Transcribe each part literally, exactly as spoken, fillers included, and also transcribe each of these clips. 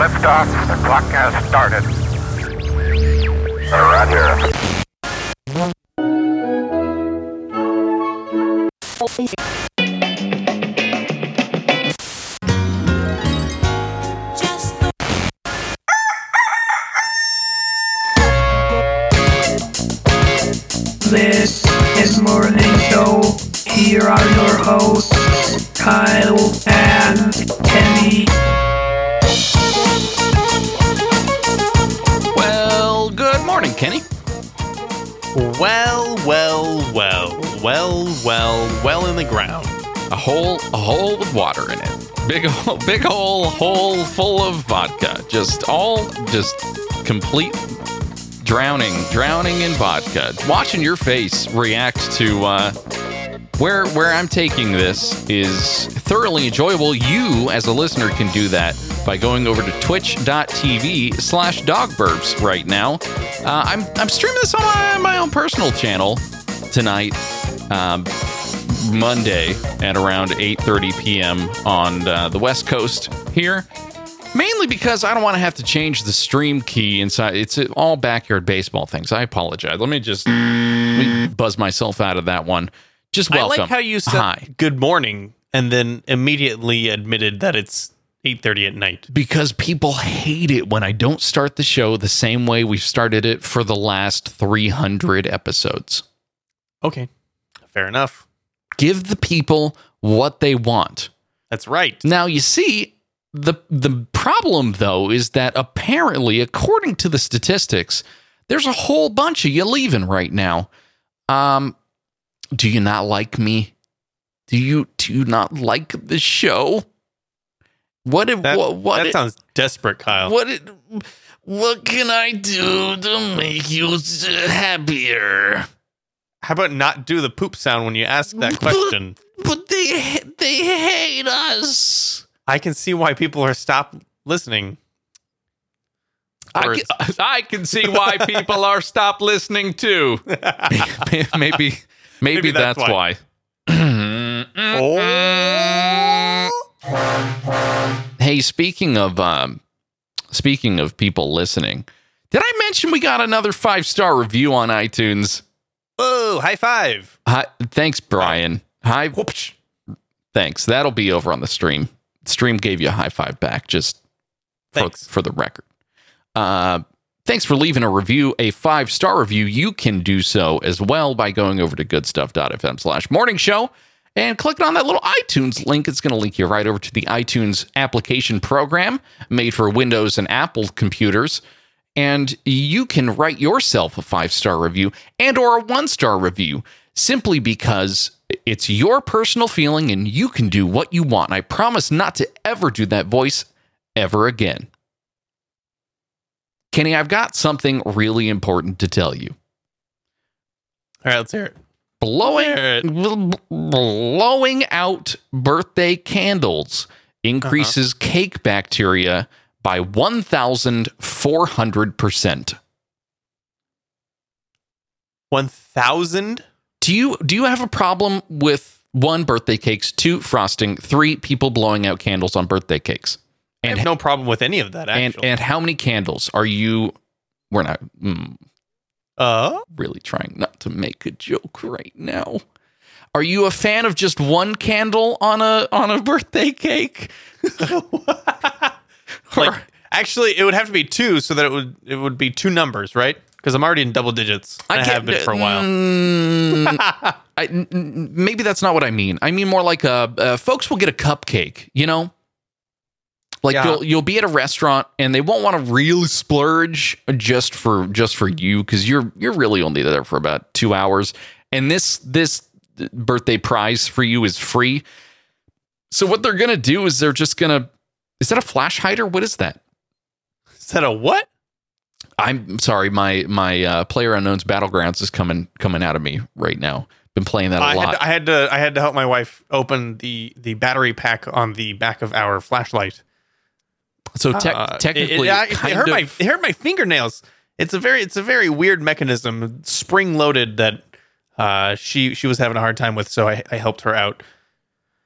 Liftoff. The clock has started. Roger. This is Morning Show. Here are your hosts, Kyle and Kenny. Well, good morning, Kenny. Well, well, well, well, well, well in the ground. A hole, a hole with water in it. Big hole, big hole, hole full of vodka. Just all, just complete drowning, drowning in vodka. Watching your face react to uh, where where I'm taking this is thoroughly enjoyable. You, as a listener, can do that by going over to twitch.tv slash dogburps right now. Uh, I'm I'm streaming this on my, my own personal channel tonight, um, Monday at around eight thirty p.m. on uh, the West Coast here. Mainly because I don't want to have to change the stream key inside. It's all backyard baseball things. I apologize. Let me just let me buzz myself out of that one. Just welcome. I like how you said Hi. Good morning and then immediately admitted that it's eight thirty at night. Because people hate it when I don't start the show the same way we've started it for the last three hundred episodes. Okay, fair enough. Give the people what they want. That's right. Now, you see, the the problem, though, is that apparently, according to the statistics, there's a whole bunch of you leaving right now. Um, do you not like me? Do you do you not like the show? What if That, what, what that if, sounds desperate, Kyle. What if, what can I do to make you happier? How about not do the poop sound when you ask that question? But, but they they hate us. I can see why people are stop listening. I can, I can see why people are stop listening too. maybe maybe, maybe that's, that's why. why. Oh. Hey, speaking of um, speaking of people listening, did I mention we got another five star review on iTunes? Oh, high five! Hi, thanks, Brian. Hi, whoops. Thanks. That'll be over on the stream. Stream gave you a high five back, just for, for the record. Uh, thanks for leaving a review, a five-star review. You can do so as well by going over to goodstuff.fm slash morning show and clicking on that little iTunes link. It's going to link you right over to the iTunes application program made for Windows and Apple computers. And you can write yourself a five-star review and or a one-star review simply because it's your personal feeling and you can do what you want. I promise not to ever do that voice ever again. Kenny, I've got something really important to tell you. All right, let's hear it. Blowing, hear it. blowing out birthday candles increases uh-huh. cake bacteria by one thousand four hundred percent. one thousand? Do you do you have a problem with one, birthday cakes, two, frosting, three, people blowing out candles on birthday cakes? And I have no problem with any of that, actually. And, and how many candles are you... We're not mm, uh? really trying not to make a joke right now. Are you a fan of just one candle on a on a birthday cake? Like, actually, it would have to be two so that it would it would be two numbers, right? Because I'm already in double digits. I, I have been for a while. Mm, I, n- maybe that's not what I mean. I mean more like a, uh, folks will get a cupcake, you know? Like yeah. you'll you'll be at a restaurant and they won't want to really splurge just for just for you because you're you're really only there for about two hours. And this this birthday prize for you is free. So what they're gonna do is they're just gonna is that a flash hider? What is that? Is that a what? I'm sorry, my my uh, PlayerUnknown's Battlegrounds is coming coming out of me right now. Been playing that a I lot. Had to, I had to I had to help my wife open the the battery pack on the back of our flashlight. So te- uh, technically, it, it, it, hurt of, my it hurt my fingernails. It's a very it's a very weird mechanism, spring loaded that uh, she she was having a hard time with. So I, I helped her out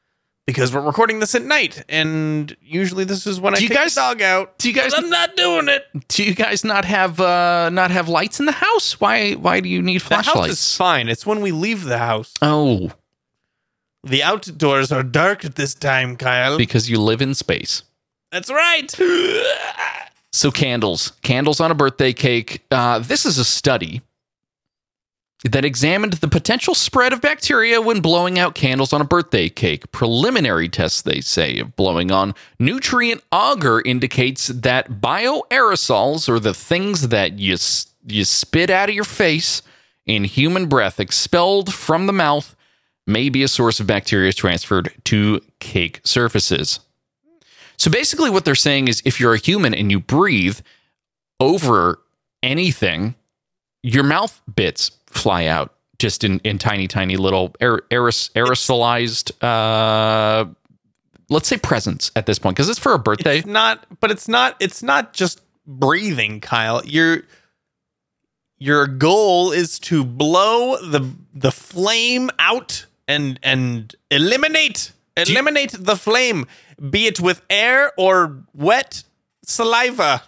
because we're recording this at night, and usually this is when I Do you take guys- the dog out. do you guys- But I'm not doing it. Do you guys not have uh, not have lights in the house? Why why do you need The house flashlights? is fine. It's when we leave the house. Oh, The outdoors are dark at this time, Kyle. because you live in space. That's right. So candles, candles on a birthday cake. Uh, this is a study that examined the potential spread of bacteria when blowing out candles on a birthday cake. Preliminary tests, they say, of blowing on nutrient agar indicates that bioaerosols, or the things that you s- you spit out of your face in human breath expelled from the mouth, may be a source of bacteria transferred to cake surfaces. So basically what they're saying is if you're a human and you breathe over anything, your mouth bits fly out just in, in tiny, tiny little aer- aeros- aerosolized, uh, let's say presents at this point, because it's for a birthday. It's not, but it's not. It's not just breathing, Kyle. Your your goal is to blow the the flame out and and eliminate eliminate the flame, be it with air or wet saliva.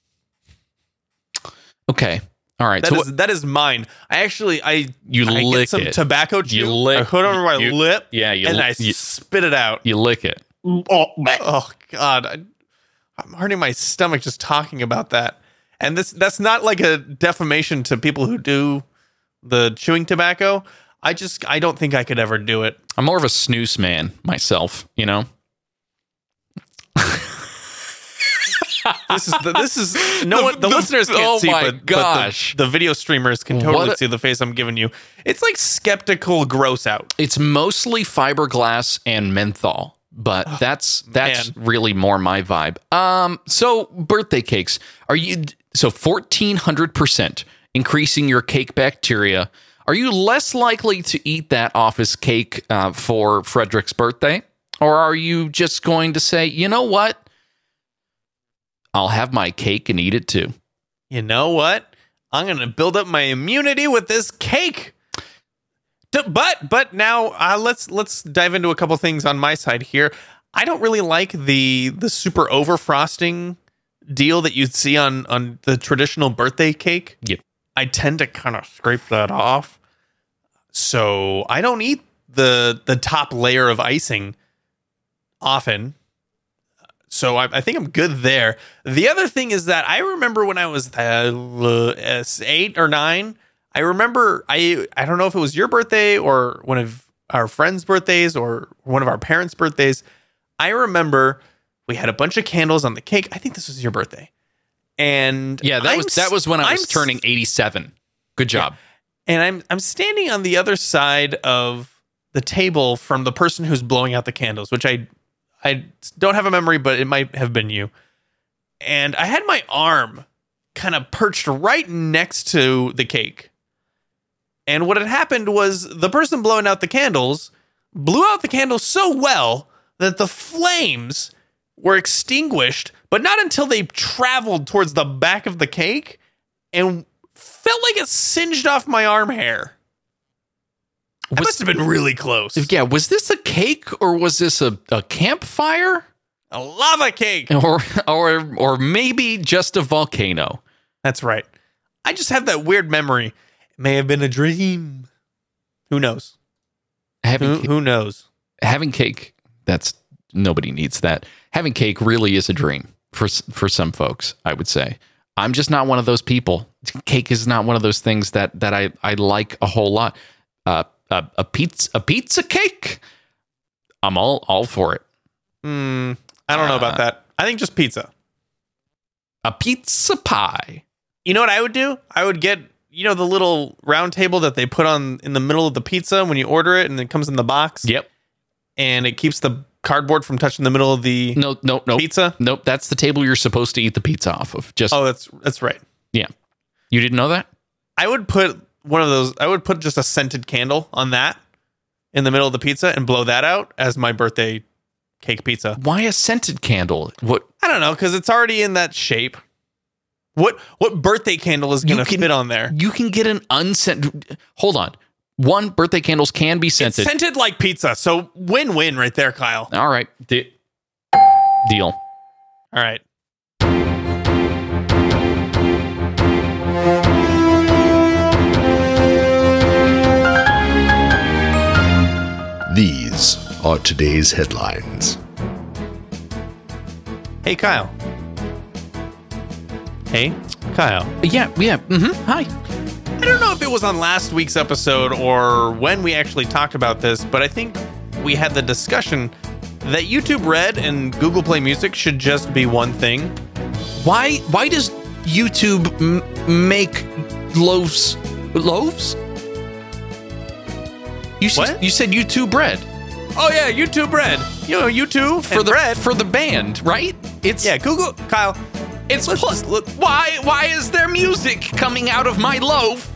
Okay. All right. That so is that is mine. I actually I You I lick get some it. tobacco chew. You lick- I put it over my you- lip. yeah, you and li- I you- spit it out. you lick it. Oh God, I, I'm hurting my stomach just talking about that. And this that's not like a defamation to people who do the chewing tobacco. I just I don't think I could ever do it. I'm more of a snooze man myself, you know? This is the, this is no The- one the, the- listeners can't oh see, my but, gosh. but the, the video streamers can totally What a- see the face I'm giving you. It's like skeptical gross out. It's mostly fiberglass and menthol, but that's that's man. really more my vibe. Um, so birthday cakes, are you so fourteen hundred percent increasing your cake bacteria? Are you less likely to eat that office cake uh, for Frederick's birthday, or are you just going to say, you know what, I'll have my cake and eat it too? You know what? I'm gonna build up my immunity with this cake. D- But but now uh, let's let's dive into a couple things on my side here. I don't really like the the super over frosting deal that you'd see on on the traditional birthday cake. Yep. I tend to kind of scrape that off, so I don't eat the the top layer of icing often. So I, I think I'm good there. The other thing is that I remember when I was uh, eight or nine, I remember, I, I don't know if it was your birthday or one of our friends' birthdays or one of our parents' birthdays. I remember we had a bunch of candles on the cake. I think this was your birthday. And Yeah, that I'm was that was when I was I'm turning eighty-seven. Good job. And I'm I'm standing on the other side of the table from the person who's blowing out the candles, which I I don't have a memory, but it might have been you. And I had my arm kind of perched right next to the cake. And what had happened was the person blowing out the candles blew out the candles so well that the flames were extinguished, but not until they traveled towards the back of the cake and felt like it singed off my arm hair. That Was- must have been really close. Yeah, was this a cake or was this a, a campfire? A lava cake. Or or or maybe just a volcano? That's right. I just have that weird memory. It may have been a dream. Who knows? Having Who, who knows? having cake, that's nobody needs that. Having cake really is a dream for s- for some folks, I would say. I'm just not one of those people. Cake is not one of those things that that I, I like a whole lot. Uh, a, a pizza a pizza cake, I'm all all for it. Hmm. I don't know about Uh, that. I think just pizza. A pizza pie. You know what I would do? I would get, you know, the little round table that they put on in the middle of the pizza when you order it and it comes in the box. Yep. And it keeps the cardboard from touching the middle of the No, no, no. pizza. Nope. That's the table you're supposed to eat the pizza off of. Just Oh, that's that's right. yeah. You didn't know that? I would put one of those, I would put just a scented candle on that in the middle of the pizza and blow that out as my birthday cake pizza. Why a scented candle? What? I don't know, because it's already in that shape. What what birthday candle is You going to can- fit on there? You can get an unscented. Hold on. One, birthday candles can be scented. It's scented like pizza, so win-win right there, Kyle. All right. De- deal. All right. These are today's headlines. Hey, Kyle. Hey, Kyle. Yeah, yeah. Mm-hmm. Hi. I don't know if it was on last week's episode or when we actually talked about this, but I think we had the discussion that YouTube Red and Google Play Music should just be one thing. Why Why does YouTube m- make loaves? Loaves? You said, What? You said YouTube Red. Oh yeah, YouTube Red. You know, YouTube For and the Red. for the band, right? It's Yeah, Google, Kyle. It's let's pl- just look. why why is there music coming out of my loaf?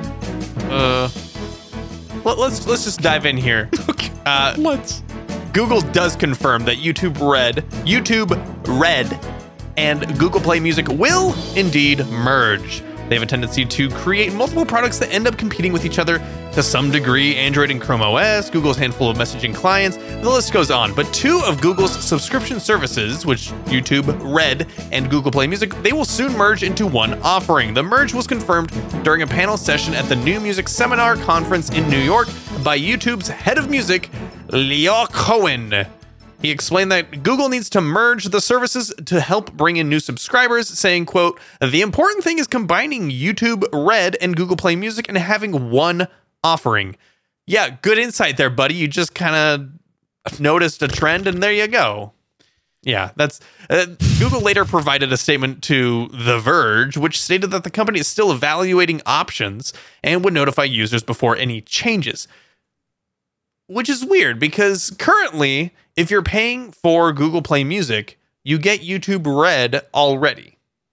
Uh, let, let's let's just dive in here. Okay. Uh, Let's. Google does confirm that YouTube Red, YouTube Red, and Google Play Music will indeed merge. They have a tendency to create multiple products that end up competing with each other to some degree. Android and Chrome O S, Google's handful of messaging clients, the list goes on. But two of Google's subscription services, which YouTube Red and Google Play Music, they will soon merge into one offering. The merge was confirmed during a panel session at the New Music Seminar Conference in New York by YouTube's head of music, Leo Cohen. He explained that Google needs to merge the services to help bring in new subscribers, saying, quote, "The important thing is combining YouTube Red and Google Play Music and having one offering." Yeah, good insight there, buddy. You just kind of noticed a trend and there you go. Yeah, that's uh, Google later provided a statement to The Verge, which stated that the company is still evaluating options and would notify users before any changes. Which is weird because currently, if you're paying for Google Play Music, you get YouTube Red already.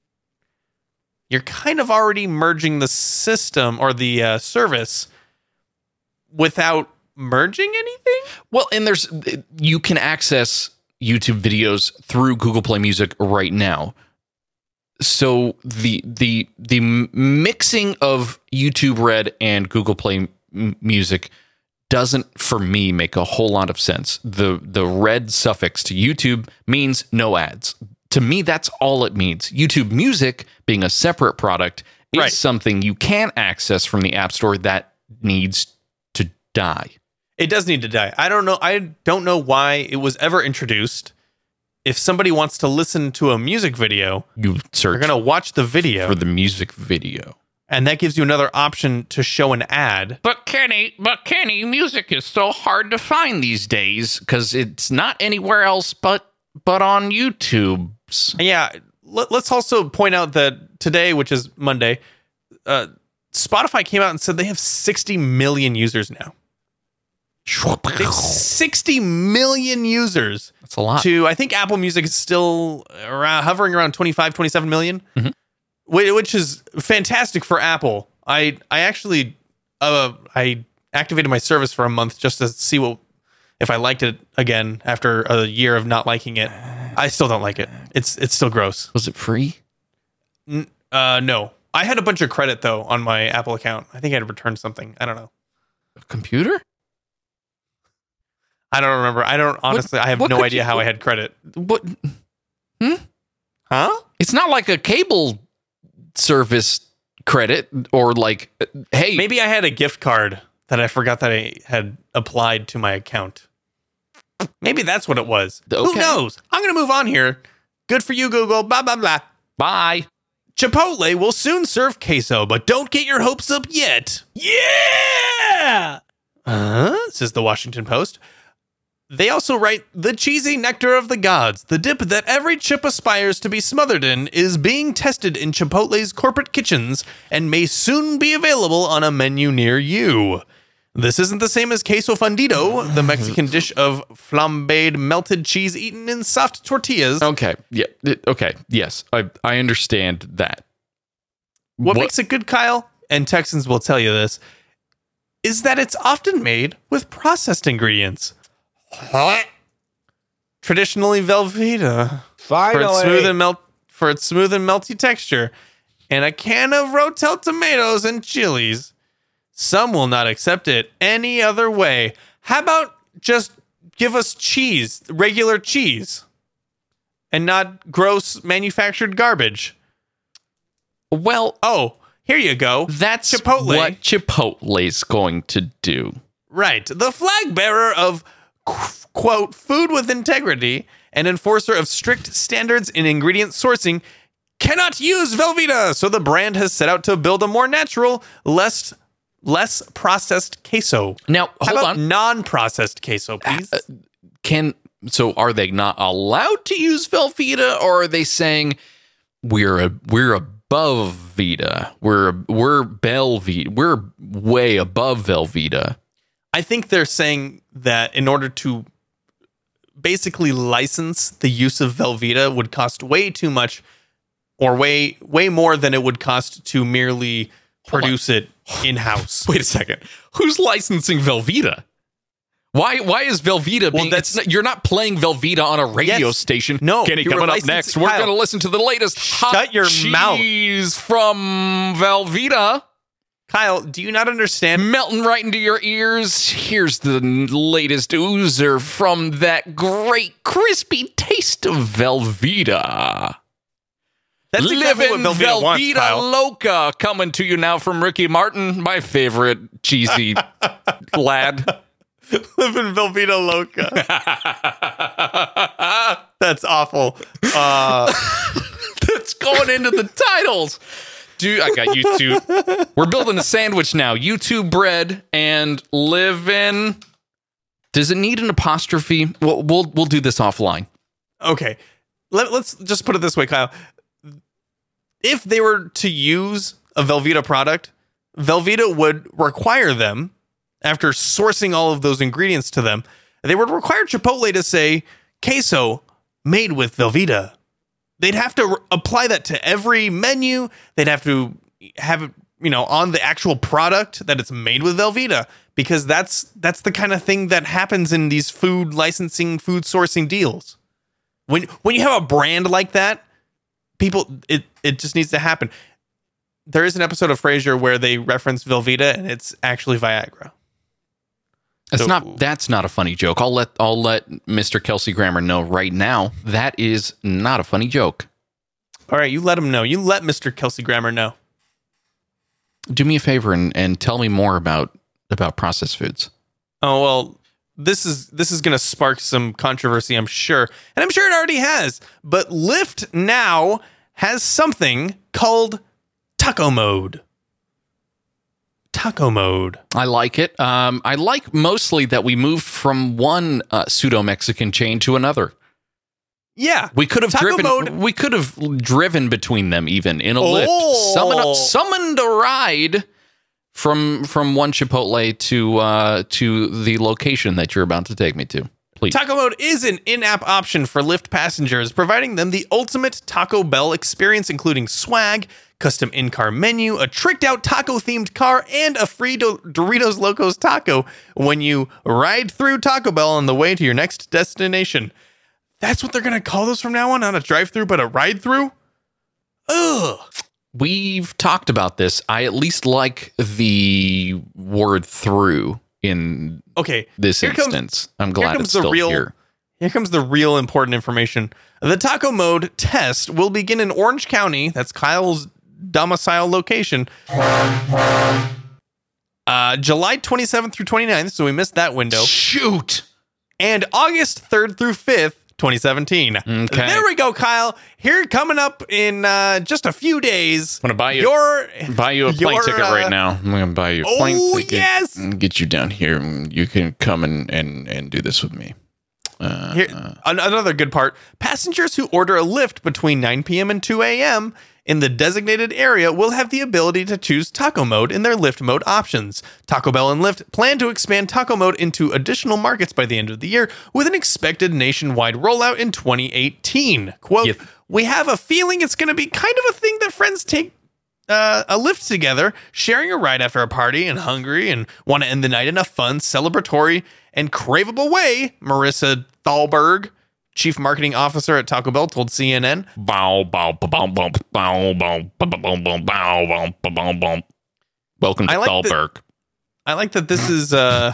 You're kind of already merging the system or the uh, service without merging anything? Well, and there's you can access YouTube videos through Google Play Music right now. So the the the mixing of YouTube Red and Google Play M- Music doesn't, for me, make a whole lot of sense. The the red suffix to YouTube means no ads. To me, that's all it means. YouTube Music, being a separate product, is Right. something you can access from the App Store that needs to die. It does need to die. I don't know. I don't know why it was ever introduced. If somebody wants to listen to a music video, You they're search going to watch the video, for the music video. and that gives you another option to show an ad. But Kenny, but Kenny, music is so hard to find these days because it's not anywhere else but but on YouTube. Yeah, let, let's also point out that today, which is Monday, uh, Spotify came out and said they have sixty million users now. They have sixty million users. That's a lot. To I think Apple Music is still around, hovering around twenty-five, twenty-seven million, Mhm. whi- which is fantastic for Apple. I I actually uh, I activated my service for a month just to see what if I liked it again after a year of not liking it. I still don't like it. It's it's still gross. Was it free? N- Uh, no, I had a bunch of credit though on my Apple account. I think I had returned something. I don't know. A computer? I don't remember. I don't honestly. I have what no could idea you- how I had credit. What? Huh? It's not like a cable service credit or like, uh, hey, Maybe I had a gift card that I forgot that I had applied to my account. Maybe that's what it was. Who Okay. knows? I'm going to move on here. Good for you, Google. Blah, blah, blah. bye. Chipotle will soon serve queso, but don't get your hopes up yet. Yeah! Uh, says the Washington Post. They also write, the cheesy nectar of the gods, the dip that every chip aspires to be smothered in, is being tested in Chipotle's corporate kitchens and may soon be available on a menu near you. This isn't the same as queso fundido, the Mexican dish of flambéed melted cheese eaten in soft tortillas. Okay. Yeah. it- Okay. Yes. I, I understand that. What, makes it good, Kyle, and Texans will tell you this, is that it's often made with processed ingredients. Traditionally Velveeta for its smooth and melt for its smooth and melty texture, and a can of Rotel tomatoes and chilies. Some will not accept it any other way. How about just give us cheese, regular cheese, and not gross manufactured garbage? Well, Oh, here you go. that's Chipotle. what Chipotle's going to do. Right. The flag bearer of, qu- quote, food with integrity and enforcer of strict standards in ingredient sourcing cannot use Velveeta. So the brand has set out to build a more natural, less less processed queso. Now, How hold about on. non-processed queso, please? Can so are they not allowed to use Velveeta, or are they saying we're a, we're above Vita, we're we're Belvita, we're way above Velveeta? I think they're saying that in order to basically license the use of Velveeta would cost way too much, or way way more than it would cost to merely produce it in-house. Wait a second, who's licensing Velveeta? Why why is Velveeta being... that's- It's not, you're not playing Velveeta on a radio Yes. station. No, Kenny, you were coming up licensing- next, we're Kyle, going to listen to the latest hot shut your mouth. cheese from Velveeta. Kyle, do you not understand? Melting right into your ears. Here's the latest oozer from that great crispy taste of Velveeta. That's exactly what Living Velveeta wants, Velveeta Kyle. Loca, coming to you now from Ricky Martin, my favorite cheesy lad. Living Velveeta Loca. That's awful. Uh, That's going into the titles. Dude, I got YouTube. We're building a sandwich now. YouTube bread and living. Does it need an apostrophe? We'll we'll, we'll do this offline. okay. Let, let's just put it this way, Kyle. If they were to use a Velveeta product, Velveeta would require them, after sourcing all of those ingredients to them, they would require Chipotle to say queso made with Velveeta. They'd have to re- apply that to every menu. They'd have to have it, you know, on the actual product that it's made with Velveeta, because that's that's the kind of thing that happens in these food licensing, food sourcing deals. When when you have a brand like that, people it it just needs to happen. There is an episode of Frasier where they reference Velveeta, and it's actually Viagra. That's So- not that's not a funny joke. I'll let I'll let Mister Kelsey Grammer know right now. That is not a funny joke. All right, you let him know. You let Mister Kelsey Grammer know. Do me a favor and, and tell me more about about processed foods. Oh well, this is this is going to spark some controversy, I'm sure, and I'm sure it already has. But Lyft now has something called Taco Mode. Taco Mode. I like it. Um, I like mostly that we moved from one uh, pseudo Mexican chain to another. Yeah, We could have Taco driven. Mode. We could have driven between them even in a Oh. lift. Summoned, summoned a ride from from one Chipotle to uh, to the location that you're about to take me to. Please. Taco Mode is an in-app option for Lyft passengers, providing them the ultimate Taco Bell experience, including swag, custom in-car menu, a tricked-out taco-themed car, and a free Do- Doritos Locos taco when you ride through Taco Bell on the way to your next destination. That's what they're going to call those from now on, not a drive-through, but a ride-through? Ugh. We've talked about this. I at least like the word "through" in Okay. this here comes- instance. I'm here glad comes it's the still real- here. Here comes the real important information. The Taco Mode test will begin in Orange County. That's Kyle's domicile location. Uh, July twenty-seventh through twenty-ninth, so we missed that window. Shoot. And August third through fifth, twenty seventeen. Okay. There we go, Kyle. Here coming up in uh, just a few days. I'm gonna buy you- your Buy you a plane your, ticket uh, right now. I'm gonna buy you a plane Oh, ticket. yes! And get you down here. And you can come and, and, and do this with me. Uh, Here, an- another good part. Passengers who order a Lyft between nine p.m. and two a.m. in the designated area will have the ability to choose Taco Mode in their Lyft Mode options. Taco Bell and Lyft plan to expand Taco Mode into additional markets by the end of the year, with an expected nationwide rollout in twenty eighteen. Quote, Yep. we have a feeling it's going to be kind of a thing that friends take Uh, a lift together, sharing a ride after a party and hungry and want to end the night in a fun, celebratory, and craveable way, Marissa Thalberg, Chief Marketing Officer at Taco Bell, told C N N. Bow, bow, bow, bow, bow, bow, bow, bow, bow, bow, bow, bow, bow, bow. Welcome to I like the- Thalberg. I like that this is uh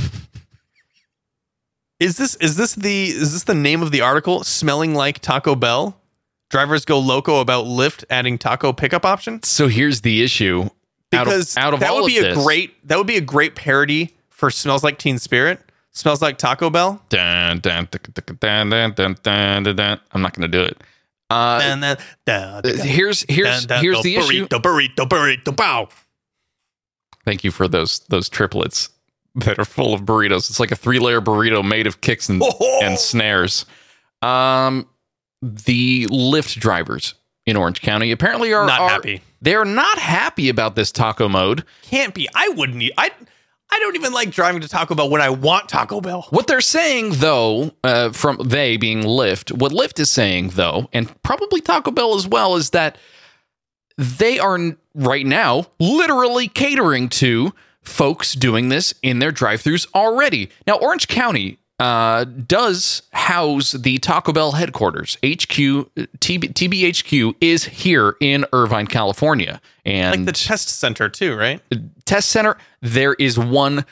Is this is this the is this the name of the article? Smelling like Taco Bell? Drivers go loco about Lyft adding taco pickup option? So here's the issue. Because out of, out of that all would of be a this, great that would be a great parody for Smells Like Teen Spirit. Smells like Taco Bell. Dun, dun, dun, dun, dun, dun, dun, dun, dun, dun. I'm not going to do it. Uh, And then dun, dun, here's here's dun, here's dun, the issue. burrito, burrito, burrito, bow. Thank you for those those triplets that are full of burritos. It's like a three layer burrito made of kicks and, Oh. and snares. Um, the Lyft drivers in Orange County apparently are Not are- happy. They're not happy about this taco mode. Can't be. I wouldn't eat. I I don't even like driving to Taco Bell when I want Taco Bell. What they're saying, though, uh, from they being Lyft, what Lyft is saying, though, and probably Taco Bell as well, is that they are right now literally catering to folks doing this in their drive-thrus already. Now, Orange County uh, does house the Taco Bell headquarters. H Q, T B, T B H Q is here in Irvine, California. And Like the test center too, right? test center, there is one,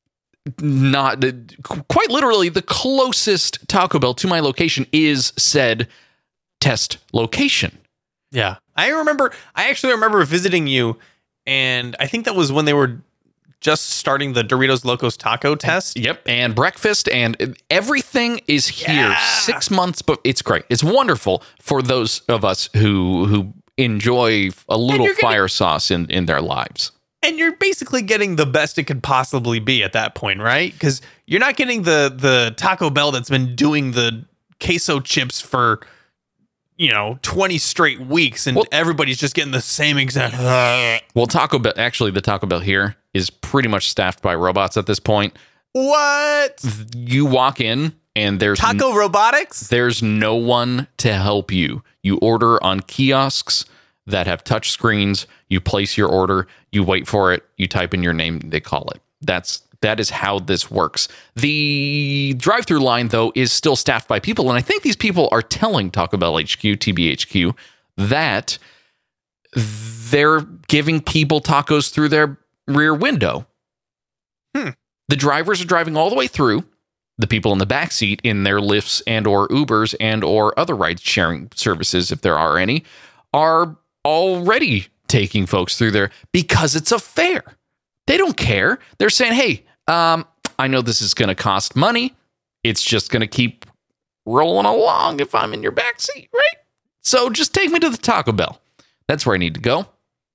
not quite literally the closest Taco Bell to my location is said test location. Yeah. I remember, I actually remember visiting you, and I think that was when they were just starting the Doritos Locos Taco test. Yep. And breakfast and everything is here. Yeah. Six months, but it's great. It's wonderful for those of us who who enjoy a little you're gonna- fire sauce in, in their lives. And you're basically getting the best it could possibly be at that point, right? Because you're not getting the the Taco Bell that's been doing the queso chips for, you know, twenty straight weeks, and Well- everybody's just getting the same exact. Well, Taco Bell, actually, the Taco Bell here is pretty much staffed by robots at this point. What? You walk in and there's Taco robotics? There's no one to help you. You order on kiosks that have touch screens. You place your order. You wait for it. You type in your name. They call it. That's that is how this works. The drive-through line, though, is still staffed by people, and I think these people are telling Taco Bell H Q, T B H Q, that they're giving people tacos through their rear window. Hmm. The drivers are driving all the way through. The people in the back seat in their Lyfts and or Ubers and or other ride sharing services, if there are any, are already taking folks through there because it's a fare. They don't care. They're saying, hey, um, I know this is going to cost money. It's just going to keep rolling along if I'm in your back seat, right? So just take me to the Taco Bell. That's where I need to go.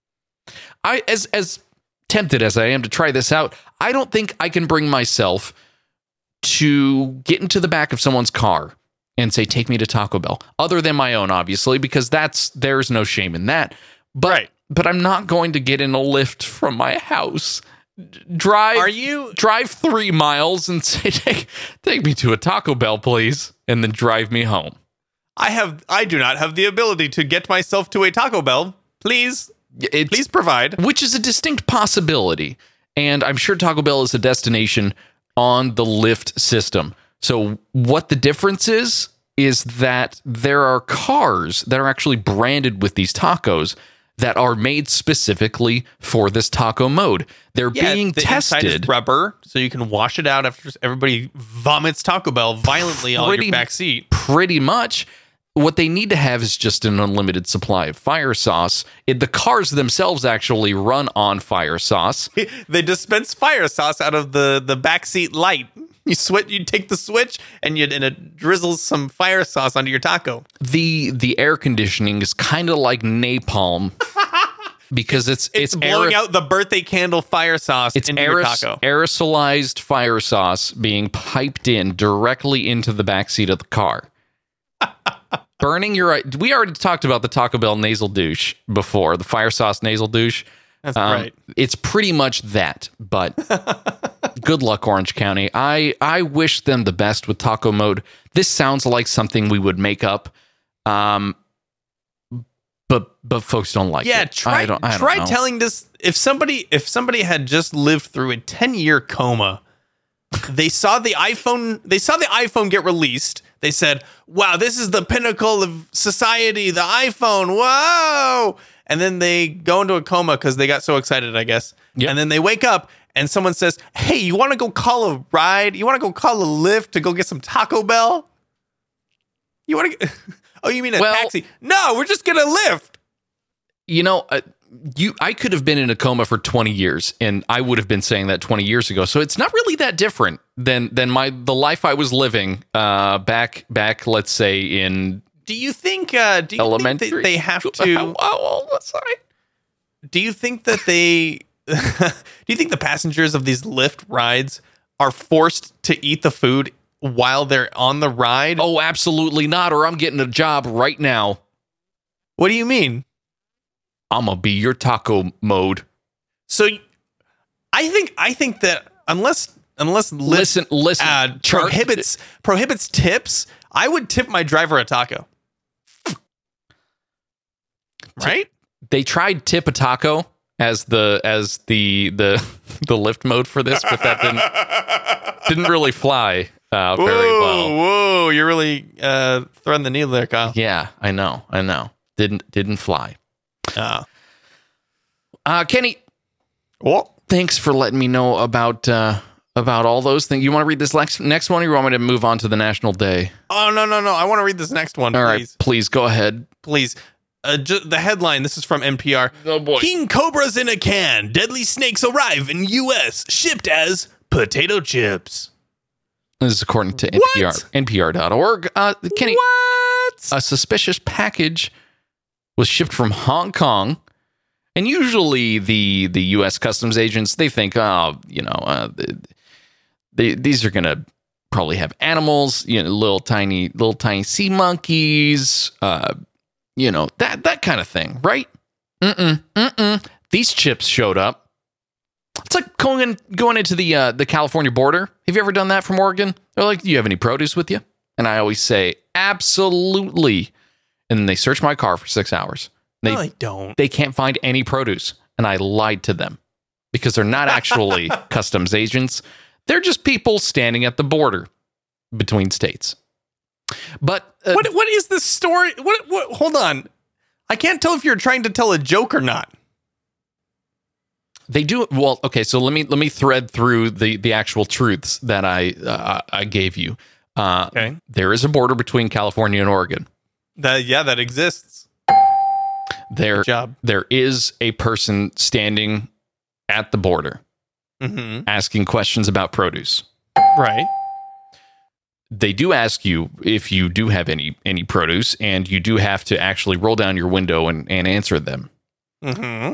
I as as tempted as I am to try this out, I don't think I can bring myself to get into the back of someone's car and say, take me to Taco Bell, other than my own, obviously, because that's there's no shame in that. But Right. but I'm not going to get in a Lyft from my house, drive Are you? drive three miles and say, take, take me to a Taco Bell, please, and then drive me home. I have. I do not have the ability to get myself to a Taco Bell. Please, It's, please provide. which is a distinct possibility. And I'm sure Taco Bell is a destination on the Lyft system. So what the difference is, is that there are cars that are actually branded with these tacos that are made specifically for this taco mode. They're Yeah, being the inside is tested. rubber, so you can wash it out after everybody vomits Taco Bell violently on Pretty- your back seat. Pretty much. What they need to have is just an unlimited supply of fire sauce. It, the cars themselves actually run on fire sauce. They dispense fire sauce out of the the backseat light. You switch, you take the switch, and you and it drizzles some fire sauce onto your taco. The the air conditioning is kind of like napalm because it's It's, it's, blowing aer- out the birthday candle fire sauce it's into your aeros- taco. aerosolized fire sauce being piped in directly into the backseat of the car. Burning your we already talked about the Taco Bell nasal douche before, the fire sauce nasal douche. That's Um, right. It's pretty much that, but good luck, Orange County. I, I wish them the best with taco mode. This sounds like something we would make up, um, but but folks don't like Yeah, it. try I don't, I don't try know. telling this if somebody if somebody had just lived through a ten year coma, they saw the iPhone they saw the iPhone get released. They said, "Wow, this is the pinnacle of society, the iPhone. Whoa!" And then they go into a coma because they got so excited, I guess. Yep. And then they wake up and someone says, "Hey, you want to go call a ride? You want to go call a Lyft to go get some Taco Bell? You want to? Oh, you mean a Well- taxi? No, we're just gonna Lyft." You know, uh, you I could have been in a coma for twenty years, and I would have been saying that twenty years ago. So it's not really that different than than my the life I was living uh, back back. Let's say in Do you think? Uh, do you elementary. think that they have to? How, how old was I? Do you think that they? Do you think the passengers of these Lyft rides are forced to eat the food while they're on the ride? Oh, absolutely not, or I'm getting a job right now. What do you mean? I'm gonna be your taco mode. So, I think I think that unless unless Lyft Listen, listen. uh, chart- prohibits prohibits tips, I would tip my driver a taco. Right? They tried tip a taco as the as the the the Lyft mode for this, but that didn't didn't really fly uh, very whoa, well. Whoa, you're really uh, threading the needle there, Kyle. Yeah, I know, I know. Didn't didn't fly. Uh, Uh, Kenny, well, thanks for letting me know about uh, about all those things. You want to read this next next one, or you want me to move on to the National Day? oh no, no, no! I want to read this next one. All right, please. please go ahead. Please. Uh, ju- the headline, this is from N P R. Oh, boy. King Cobras in a can. Deadly snakes arrive in U S. Shipped as potato chips. This is according to What? N P R, N P R dot org. Uh, Kenny, What? a suspicious package was shipped from Hong Kong. And usually the the U S customs agents, they think, oh, you know, uh, they, they, these are going to probably have animals, you know, little tiny, little tiny sea monkeys, uh, you know, that that kind of thing, right? Mm-mm, mm-mm. These chips showed up. It's like going in, going into the uh, the California border. Have you ever done that from Oregon? They're like, do you have any produce with you? And I always say, absolutely. And then they search my car for six hours. They, No, I don't. they can't find any produce. And I lied to them because they're not actually customs agents. They're just people standing at the border between states. But uh, What what is this story? What what hold on. I can't tell if you're trying to tell a joke or not. they do well. Okay, so let me let me thread through the the actual truths that I uh, I gave you. Uh, Okay. There is a border between California and Oregon. That yeah, that exists. There, Good job. there is a person standing at the border Mm-hmm. asking questions about produce. Right. They do ask you if you do have any any produce, and you do have to actually roll down your window and, and answer them. Mm-hmm.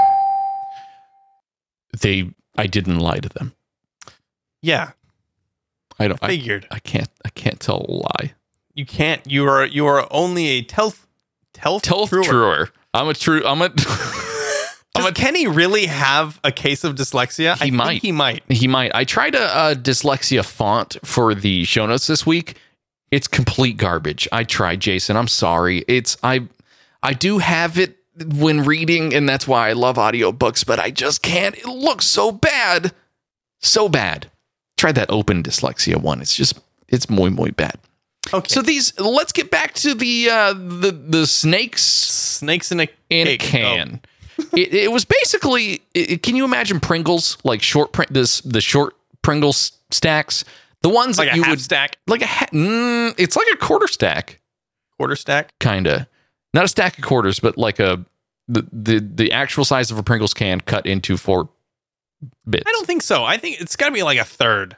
They, I didn't lie to them. Yeah. I don't. I, Figured. I can't. I can't tell a lie. You can't. You are you are only a telf telf Tell truer. truer. I'm a true. I'm a. Does Kenny really have a case of dyslexia? He I might. Think he might. He might. I tried a, a dyslexia font for the show notes this week. It's complete garbage. I tried, Jason. I'm sorry. It's I. I do have it when reading, and that's why I love audiobooks, but I just can't. It looks so bad, so bad. Try that open dyslexia one. It's just it's muy muy bad. Okay. So these. Let's get back to the uh, the the snakes snakes in a in cake. a can. it, it was basically. It, can you imagine Pringles, like short print this the short Pringles stacks, the ones Oh, like that a you half would stack, like a ha- mm, it's like a quarter stack, quarter stack. kind of not a stack of quarters, but like a the, the the actual size of a Pringles can cut into four bits. I don't think so. I think it's got to be like a third.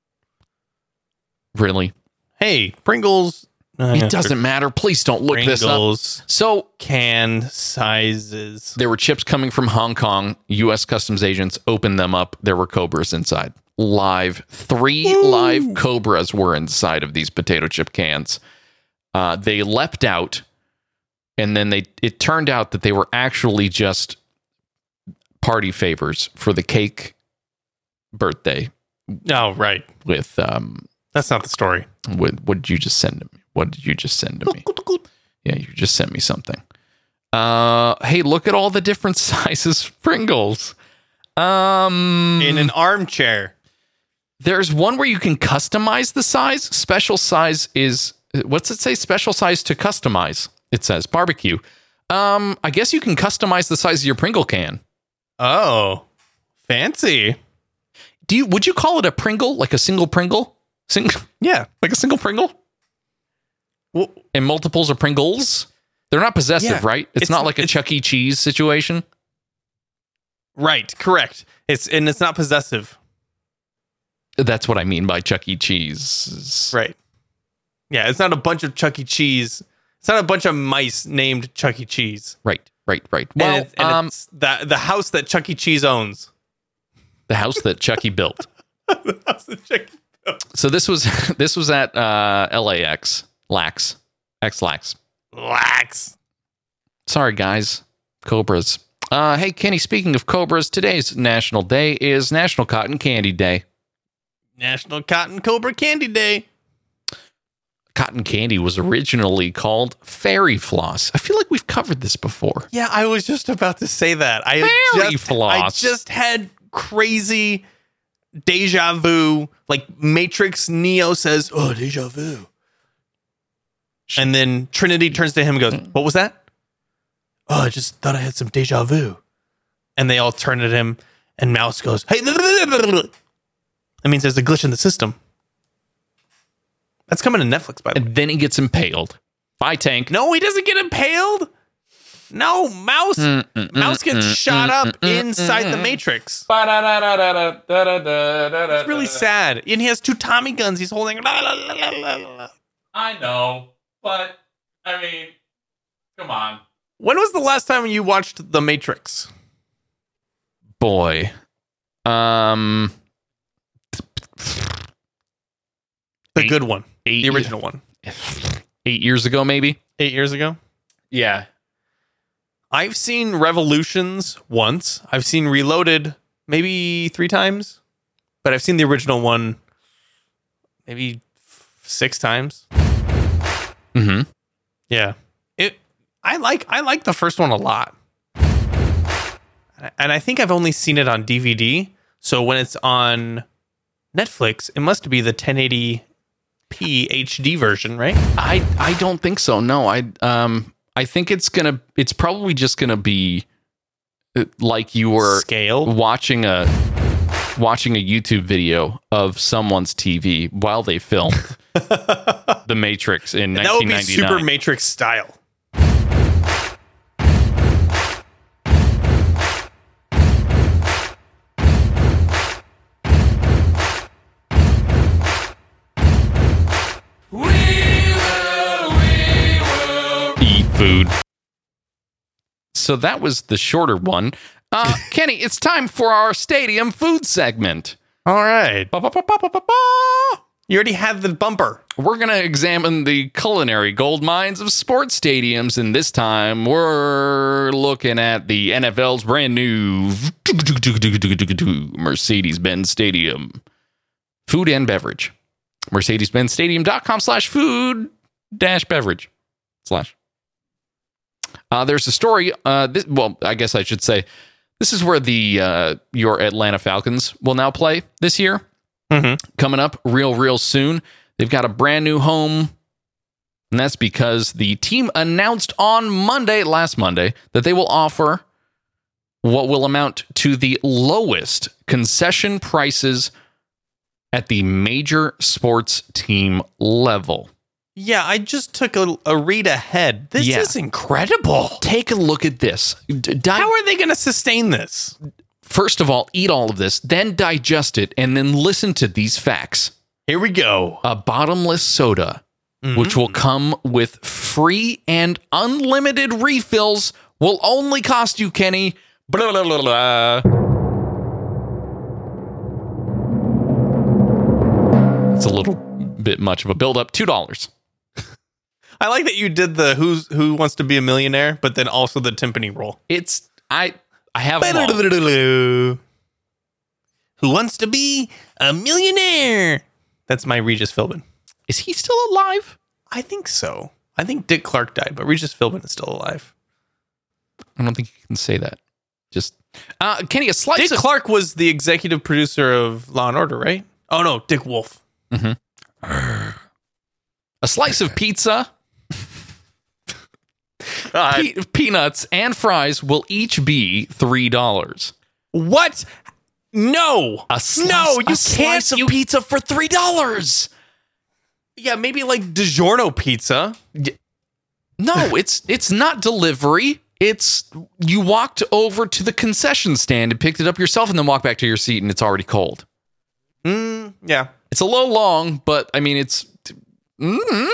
really. Hey, Pringles. Uh, It doesn't matter. Please don't look this up. Pringles So can sizes. there were chips coming from Hong Kong. U S customs agents opened them up. There were cobras inside. Live. Three Ooh. live cobras were inside of these potato chip cans. Uh, they leapt out, and then they. It turned out that they were actually just party favors for the cake birthday Oh, right. with um That's not the story. with what did you just send to me? What did you just send to me? Yeah, you just sent me something. Uh, hey, look at all the different sizes of Pringles. Um, In an armchair. there's one where you can customize the size. Special size is what's it say? Special size to customize. It says barbecue. Um, I guess you can customize the size of your Pringle can. Oh, fancy. Do you would you call it a Pringle, like a single Pringle? Single, Yeah. like a single Pringle? Well, And multiples of Pringles? They're not possessive, Yeah. right? It's, It's- not like a it's- Chuck E. Cheese situation. right. Correct. It's and it's not possessive. That's what I mean by Chuck E. Cheese. Right. Yeah. It's not a bunch of Chuck E. Cheese. It's not a bunch of mice named Chuck E. Cheese. Right, right, right. Well, Well, and it's, and um, it's the the house that Chuck E. Cheese owns. the house that Chucky built. The house that Chuck E. built. So this was this was at uh, L A X Lax X Lax. Lax. Sorry, guys, Cobras. Uh, hey, Kenny. Speaking of Cobras, today's national day is National Cotton Candy Day. National Cotton Cobra Candy Day. Cotton candy was originally called fairy floss. I feel like we've covered this before. Yeah, I was just about to say that. I Fairy just, floss. I just had crazy deja vu. Like Matrix Neo says, "Oh, deja vu," and then Trinity turns to him and goes, "What was that?" "Oh, I just thought I had some deja vu." And they all turn at him, and Mouse goes, "Hey!" That means there's a glitch in the system. That's coming to Netflix, by the way. And then he gets impaled. Bye, Tank. No, he doesn't get impaled. No, Mouse. Mouse gets shot up inside the Matrix. It's really sad. And he has two Tommy guns he's holding. I know, but I mean, come on. When was the last time you watched The Matrix? Boy. Um, The Eight- good one. eight, The original one. eight years ago, maybe. Eight years ago? Yeah. I've seen Revolutions once. I've seen Reloaded maybe three times. But I've seen the original one maybe six times. Mm-hmm. Yeah. It I like I like the first one a lot. And I think I've only seen it on D V D. So when it's on Netflix, it must be the ten eighty p H D version, right? I I don't think so. No, I um I think it's gonna it's probably just gonna be uh, like you were Scale. watching a watching a YouTube video of someone's T V while they filmed The Matrix in That would nineteen be ninety-nine. Super Matrix style. Eat food. So that was the shorter one. Uh, Kenny, it's time for our stadium food segment. All right. Ba-ba-ba-ba-ba-ba. You already had the bumper. We're going to examine the culinary gold mines of sports stadiums, and this time we're looking at the N F L's brand new Mercedes-Benz Stadium. Food and beverage. Mercedes-Benz Stadium.com slash food dash beverage slash. Uh, there's a story. Uh, this, well, I guess I should say this is where the uh, your Atlanta Falcons will now play this year. Mm-hmm. Coming up real, real soon. They've got a brand new home. And that's because the team announced on Monday, last Monday, that they will offer what will amount to the lowest concession prices at the major sports team level. Yeah, I just took a, a read ahead. This Yeah. is incredible. Take a look at this. D- di- How are they going to sustain this? First of all, eat all of this, then digest it, and then listen to these facts. Here we go. A bottomless soda, which will come with free and unlimited refills, will only cost you, Kenny, blah, blah, blah, blah. It's a little bit much of a build-up. two dollars. I like that you did the who's who wants to be a millionaire, but then also the timpani roll. It's, I, I have them all. Who wants to be a millionaire? That's my Regis Philbin. Is he still alive? I think so. I think Dick Clark died, but Regis Philbin is still alive. I don't think you can say that. Just, uh, Kenny, a slice Dick of... Clark was the executive producer of Law and Order, right? Oh no, Dick Wolf. A slice of pizza, pe- peanuts, and fries will each be three dollars. What? No, A slice, no, you a can't. slice of You, pizza for three dollars. yeah, maybe like DiGiorno pizza. No, it's it's not delivery. It's you walked over to the concession stand and picked it up yourself, and then walked back to your seat, and it's already cold. Mm, yeah, It's a little long, but I mean, it's mm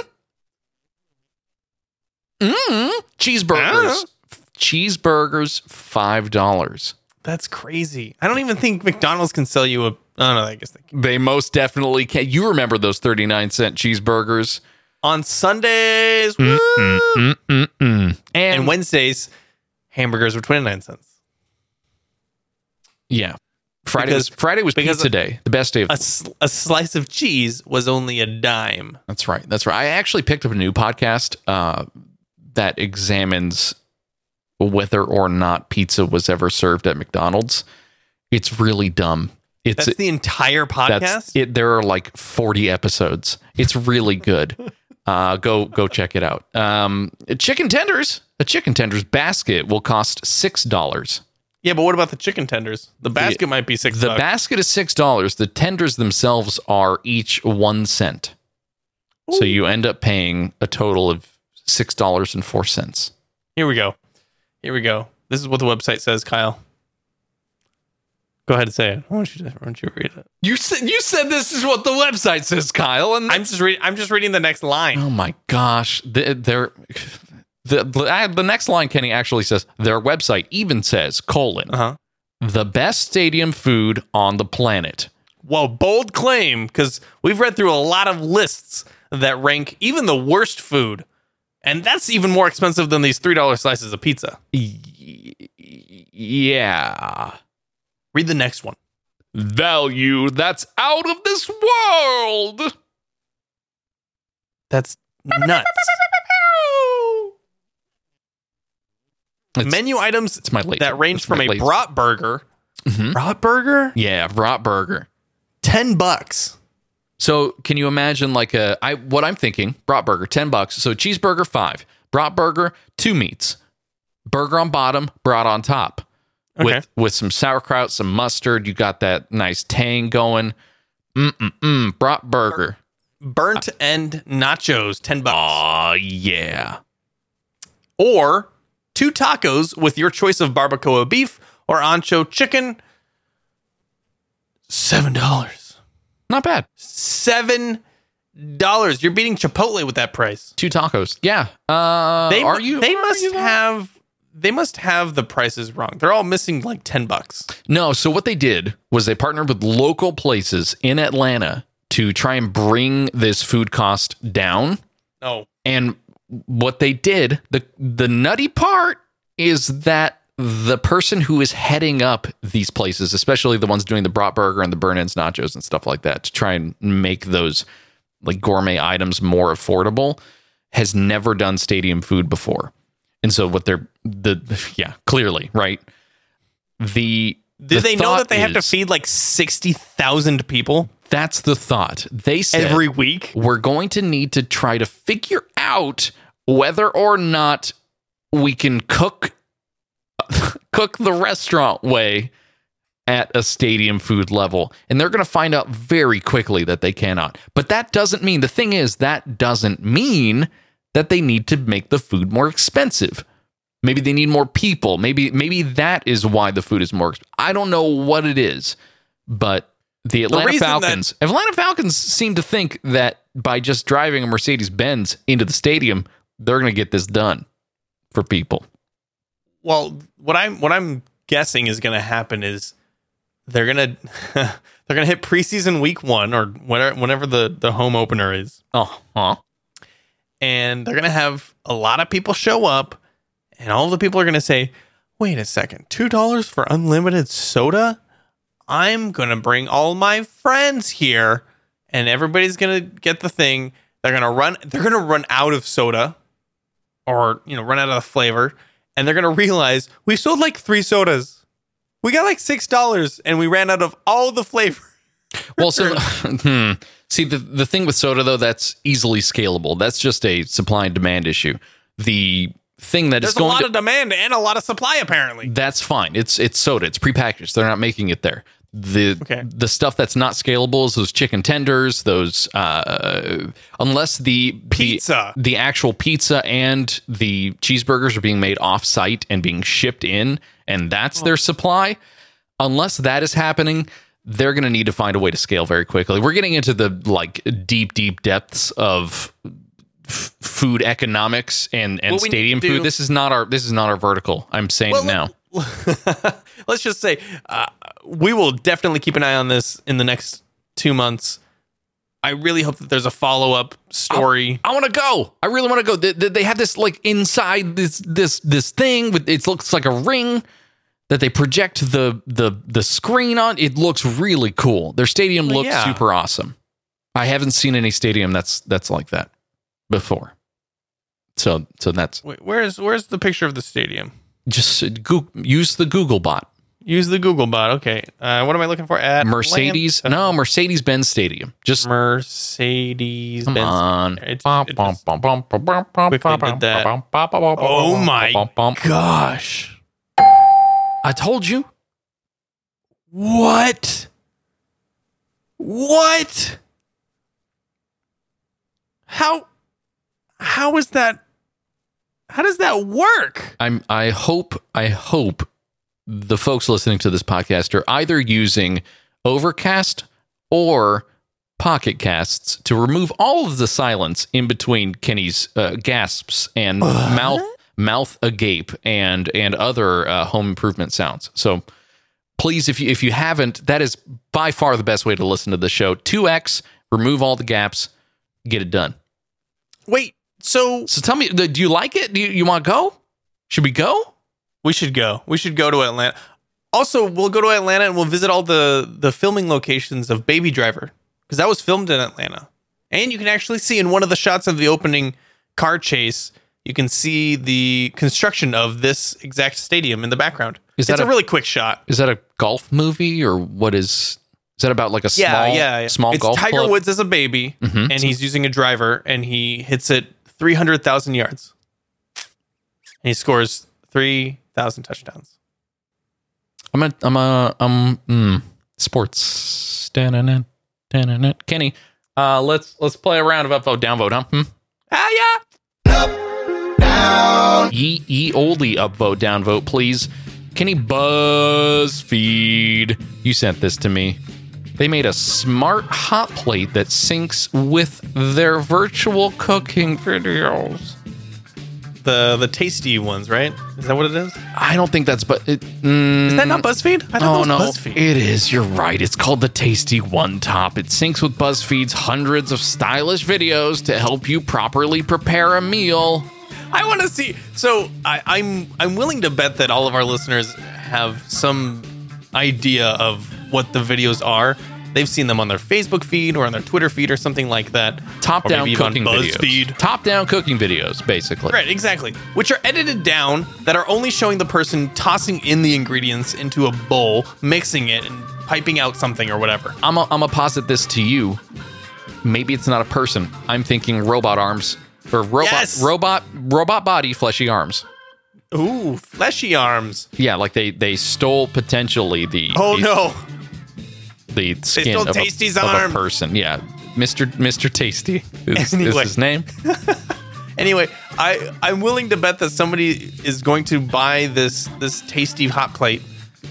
mm cheeseburgers. Cheeseburgers, five dollars. that's crazy. I don't even think McDonald's can sell you a. Oh no, I guess they can. They most definitely can. You remember those thirty-nine cent cheeseburgers? On Sundays woo, And, and Wednesdays, hamburgers were twenty-nine cents. yeah, Friday Because- was Friday was because pizza day, the best day of A, sl- a slice of cheese was only a dime. That's right. That's right. I actually picked up a new podcast uh, that examines whether or not pizza was ever served at McDonald's. It's really dumb. It's That's the entire podcast. that's it. There are like forty episodes. It's really good. Uh, go go check it out. Um, chicken tenders. A chicken tenders basket will cost six dollars. Yeah, but what about the chicken tenders? The basket might be six. The bucks. basket is six dollars. The tenders themselves are each one cent. So you end up paying a total of six dollars and four cents. Here we go. Here we go. This is what the website says, Kyle. Go ahead and say it. Why don't you, why don't you read it? You said you said this is what the website says, Kyle, and I'm just reading. I'm just reading the next line. oh my gosh, the, their the the, the next line, Kenny, actually says their website even says colon Uh huh. the best stadium food on the planet. Well, bold claim, because we've read through a lot of lists that rank even the worst food, and that's even more expensive than these three dollar slices of pizza. Yeah, Read the next one. value that's out of this world. That's nuts. It's, Menu items it's my late. that range it's from my a late- brat burger. Mhm. Brat burger, Yeah, brat burger. ten bucks. So can you imagine like a I what I'm thinking? Brat burger, ten bucks. So cheeseburger five, brat burger two meats, burger on bottom, brat on top, Okay. with with some sauerkraut, some mustard. You got that nice tang going. Mm mm mm. Brat burger. Burnt end nachos, ten bucks. Oh yeah. Or two tacos with your choice of barbacoa beef or ancho chicken, seven dollars. Not bad. Seven dollars. You're beating Chipotle with that price. Two tacos. Yeah. Uh, They are you? They are must you though? have. They must have the prices wrong. They're all missing like ten bucks. No, so what they did was they partnered with local places in Atlanta to try and bring this food cost down. No. And what they did, the the nutty part is that the person who is heading up these places, especially the ones doing the brat burger and the burn ends nachos and stuff like that, to try and make those like gourmet items more affordable, has never done stadium food before. And so what they're the yeah, clearly, right? The Do the they know thought that they have to is- feed like sixty thousand people That's the thought. They said every week? we're going to need to try to figure out whether or not we can cook cook the restaurant way at a stadium food level. And they're going to find out very quickly that they cannot. But that doesn't mean, the thing is, that doesn't mean that they need to make the food more expensive. Maybe they need more people. Maybe maybe that is why the food is more expensive. I don't know what it is, but the Atlanta reason that- Falcons, Atlanta Falcons seem to think that by just driving a Mercedes-Benz into the stadium, they're going to get this done for people. Well, what I'm what I'm guessing is going to happen is they're gonna they're gonna hit preseason week one or whenever whenever the the home opener is, Oh, huh. and they're gonna have a lot of people show up, and all the people are gonna say, "Wait a second, two dollars for unlimited soda? I'm gonna bring all my friends here, and everybody's gonna get the thing. They're gonna run. They're gonna run out of soda, or you know, run out of the flavor." And they're going to realize we sold like three sodas. We got like six dollars and we ran out of all the flavor. Well, so hmm. see the the thing with soda though, that's easily scalable. That's just a supply and demand issue. The thing that There's is a going lot to of demand and a lot of supply, apparently. that's fine. It's it's soda. It's prepackaged. They're not making it there. The Okay. the stuff that's not scalable is those chicken tenders, those uh, unless the Pizza. the, the actual pizza and the cheeseburgers are being made off site and being shipped in, and that's their supply. Unless that is happening, they're going to need to find a way to scale very quickly. We're getting into the like deep, deep depths of f- food economics and and What we stadium need to do- food. This is not our this is not our vertical. I'm saying Well, it now. Let's just say uh, we will definitely keep an eye on this in the next two months. I really hope that there's a follow-up story. I want to go. I really want to go. They, they they have this like inside this this this thing with it looks like a ring that they project the the the screen on. It looks really cool. Their stadium Well, looks yeah. super awesome. I haven't seen any stadium that's that's like that before. So so that's Wait, where's where's the picture of the stadium? just uh, Google, use the Google bot. Use the Google bot. Okay. Uh, what am I looking for? At Mercedes, no, Mercedes-Benz Stadium. Just Mercedes. come on. It's, Bum, it bum, just- bum, bum, bum, bum, bum, quickly bum, did that. bum, bum, bum, bum, Oh bum, my bum, bum. gosh. I told you. What? What? How how is that how does that work? I'm I hope I hope the folks listening to this podcast are either using Overcast or Pocket Casts to remove all of the silence in between Kenny's uh, gasps and mouth mouth agape and and other uh, home improvement sounds. So please, if you if you haven't, that is by far the best way to listen to the show. two X, remove all the gaps, get it done. Wait, so So tell me, do you like it? Do you, you want to go? Should we go? we should go. We should go to Atlanta. Also, we'll go to Atlanta and we'll visit all the the filming locations of Baby Driver because that was filmed in Atlanta. And you can actually see in one of the shots of the opening car chase, you can see the construction of this exact stadium in the background. Is it's that a a- really quick shot. Is that a golf movie or what is is that about like a Yeah, small yeah, yeah. small it's golf Tiger club? Woods as a baby, Mhm. and he's using a driver, and he hits it three hundred thousand yards. And he scores three thousand touchdowns. I'm a I'm a um mm, sports. Da-na-na, da-na-na. Kenny, uh let's let's play a round of upvote downvote, huh? Hmm? Ah, yeah. Ye ye oldie upvote downvote, please. Kenny BuzzFeed, you sent this to me. They made a smart hot plate that syncs with their virtual cooking videos. The the tasty ones, right? Is that what it is? I don't think that's but it, mm, Is that not BuzzFeed? I Oh thought no, that was BuzzFeed. it is. You're right. It's called the Tasty One Top. It syncs with BuzzFeed's hundreds of stylish videos to help you properly prepare a meal. I want to see. So I, I'm I'm willing to bet that all of our listeners have some idea of what the videos are. They've seen them on their Facebook feed or on their Twitter feed or something like that. Or Top-down maybe even on cooking videos. BuzzFeed. Top-down cooking videos, basically. Right, exactly. Which are edited down that are only showing the person tossing in the ingredients into a bowl, mixing it, and piping out something or whatever. I'm a, I'm gonna posit this to you. Maybe it's not a person. I'm thinking robot arms or robot Yes! robot robot body, fleshy arms. Ooh, fleshy arms. Yeah, like they they stole potentially the Oh the, no. the skin stole of, a, Tasty's of a arm. person. Yeah, Mister Mister Tasty is, is Anyway. his name. Anyway, I I'm willing to bet that somebody is going to buy this this tasty hot plate,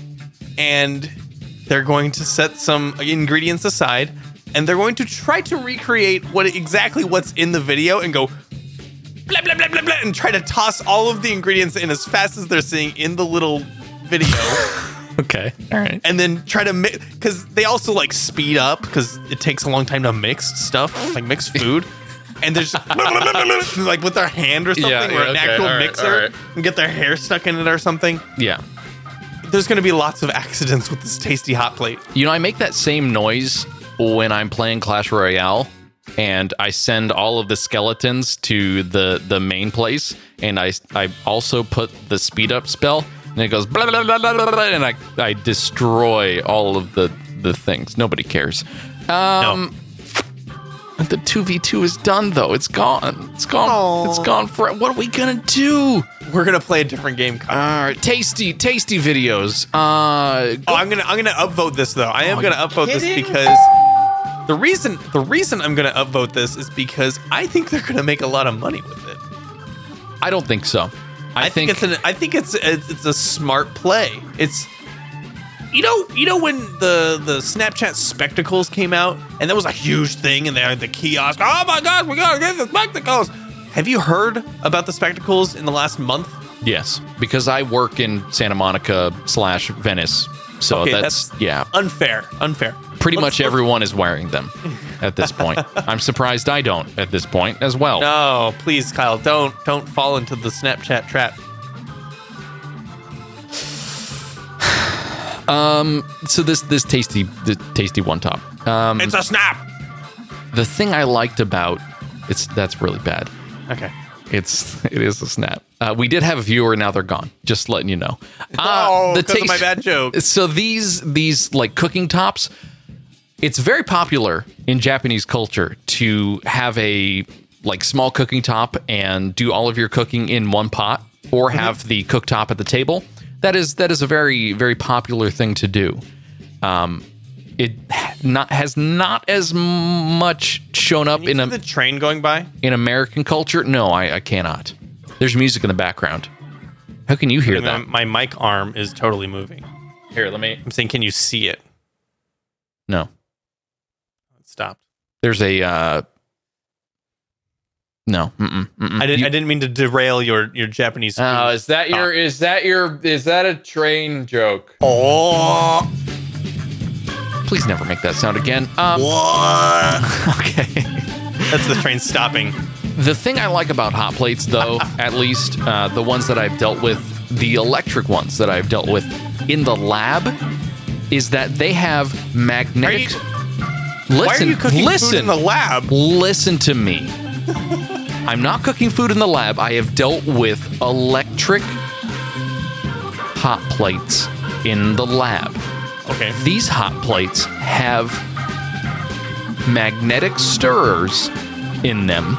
and they're going to set some ingredients aside, and they're going to try to recreate what exactly what's in the video, and go blah blah blah blah blah, and try to toss all of the ingredients in as fast as they're seeing in the little video. Okay, all right. And then try to mix, because they also like speed up because it takes a long time to mix stuff, like mix food. And there's like with their hand or something, Yeah, or yeah, an okay, actual all right, mixer, all right. and get their hair stuck in it or something. Yeah. There's going to be lots of accidents with this tasty hot plate. You know, I make that same noise when I'm playing Clash Royale, and I send all of the skeletons to the the main place, and I I also put the speed up spell, and it goes blah blah blah blah blah, blah, and I I destroy all of the the things. Nobody cares. Um, The two v two is done, though. It's gone. It's gone. Aw. It's gone for. What are we gonna do? We're gonna play a different game. All right, tasty, tasty videos. Uh, Oh, I'm gonna I'm gonna upvote this though. I am Oh, gonna you upvote this kidding? because the reason the reason I'm gonna upvote this is because I think they're gonna make a lot of money with it. I don't think so. I, I think, it's an I think it's it's, it's a smart play. It's you know you know when the the Snapchat spectacles came out and that was a huge thing and they had the kiosk. Oh my gosh, we gotta get the spectacles. Have you heard about the spectacles in the last month? yes, because I work in Santa Monica slash Venice, so Okay, that's, that's- yeah. Unfair, unfair. Pretty Let's- much let's- everyone is wearing them at this point. I'm surprised I don't at this point as well. No, please, Kyle, don't don't fall into the Snapchat trap. So this this tasty the tasty one top. Um, It's a snap. the thing I liked about it's that's really bad. Okay. It's it is a snap. Uh, we did have a viewer, now they're gone. Just letting you know. Uh, Oh, the 'cause of taste- my bad joke. So these these like cooking tops, it's very popular in Japanese culture to have a like small cooking top and do all of your cooking in one pot, or have the cooktop at the table. That is that is a very very popular thing to do. Um, it not has not as much shown up You in see a the train going by? in American culture. No, I, I cannot. There's music in the background. How can you hear And that? My, my mic arm is totally moving. Here, let me. I'm saying, can you see it? No, It stopped. there's a. Uh, no, mm-mm, mm-mm. I didn't. You- I didn't mean to derail your your Japanese. Oh, food. is that your? Is that your? Is that a train joke? Oh, Please never make that sound again. Um, what? okay. That's the train stopping. The thing I like about hot plates, though, at least uh, the ones that I've dealt with, the electric ones that I've dealt with in the lab, is that they have magnetic. Listen, Why are you cooking listen, food in the lab? listen to me. I'm not cooking food in the lab. I have dealt with electric hot plates in the lab. Okay. These hot plates have magnetic stirrers in them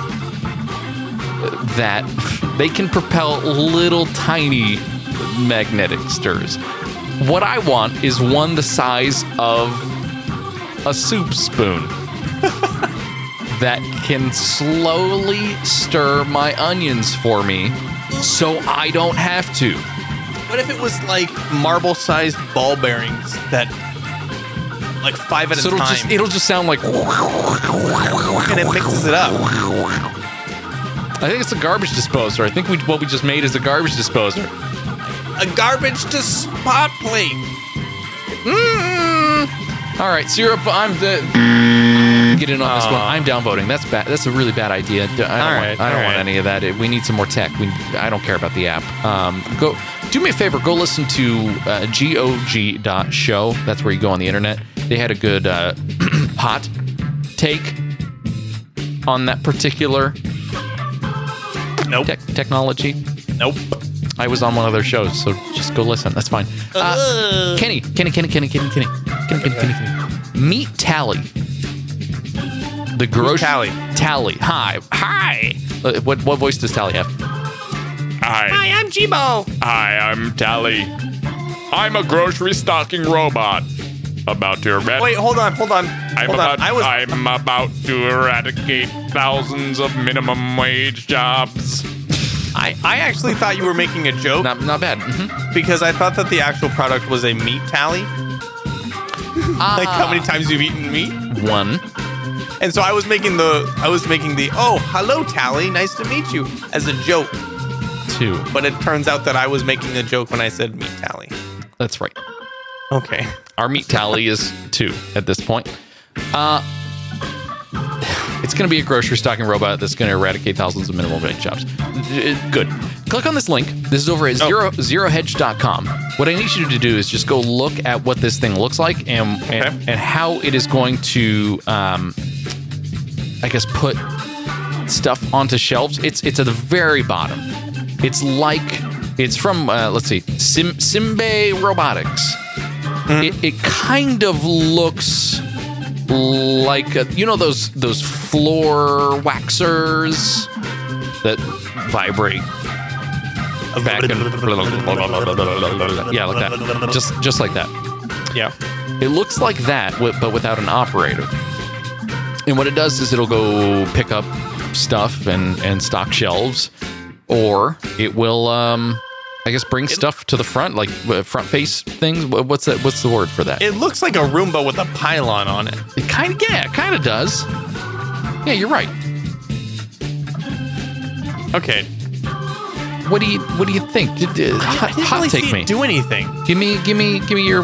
that they can propel little tiny magnetic stirs. What I want is one the size of a soup spoon that can slowly stir my onions for me so I don't have to. What if it was like marble-sized ball bearings that, like five at So a it'll time, just it'll just sound like and it mixes it up? I think it's a garbage disposer. I think we, what we just made is a garbage disposer. A garbage to spot plate. All right, syrup. I'm the get in on this one. Aw. I'm downvoting. That's bad. That's a really bad idea. I don't, All want, right, I don't all want right. any of that. We need some more tech. We, I don't care about the app. Um, go do me a favor. Go listen to uh, gog dot show. That's where you go on the internet. They had a good uh, hot take on that particular Nope. tech technology. Nope. I was on one of their shows, so just go listen. That's fine. Uh, Kenny, Kenny, Kenny, Kenny, Kenny, Kenny, Kenny, Kenny, Kenny, Kenny. Meet Tally. The grocery Tally? Tally. Hi, hi. Uh, what what voice does Tally have? Hi. Hi, I'm Jibo. Hi, I'm Tally. I'm a grocery stocking robot. About to eradicate. Wait, hold on, hold on, I'm hold about. on. I was. I'm about to eradicate thousands of minimum wage jobs. I, I actually thought you were making a joke Not not bad. Mhm. because I thought that the actual product was a meat tally. Like how many times you've eaten meat. One. And so I was making the I was making the oh hello Tally, nice to meet you as a joke. Two. But it turns out that I was making a joke when I said meat tally. That's right. Okay. Our meat tally is two at this point. Uh, it's going to be a grocery stocking robot that's going to eradicate thousands of minimum wage jobs. Uh, Good. Click on this link. This is over at Oh. zero, zero hedge dot com. What I need you to do is just go look at what this thing looks like and Okay. and, and how it is going to, um, I guess, put stuff onto shelves. It's it's at the very bottom. It's like it's from uh, let's see, Sim, Simbe Robotics. It, it kind of looks like a, you know those those floor waxers that vibrate back and yeah, like that. Just just like that. Yeah. It looks like that, wi- but without an operator. And what it does is it'll go pick up stuff and, and stock shelves, or it will, um, I guess, bring stuff to the front, like uh, front face things. Wha- What's that? What's the word for that? It looks like a Roomba with a pylon on it. It kind of, yeah, it kind of does. Yeah, you're right. Okay. What do you What do you think? Did, uh, hot I didn't hot really take see me. it do anything. give me, give me, give me your.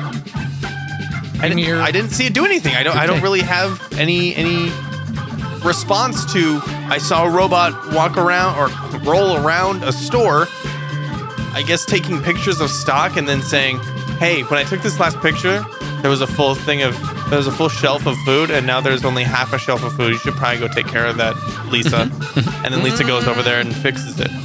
I didn't, your- I didn't see it do anything. I don't. I don't Okay. really have any any response to. I saw a robot walk around or roll around a store. I guess taking pictures of stock and then saying, "Hey, when I took this last picture, there was a full thing of there was a full shelf of food, and now there's only half a shelf of food. You should probably go take care of that, Lisa." And then Lisa goes over there and fixes it.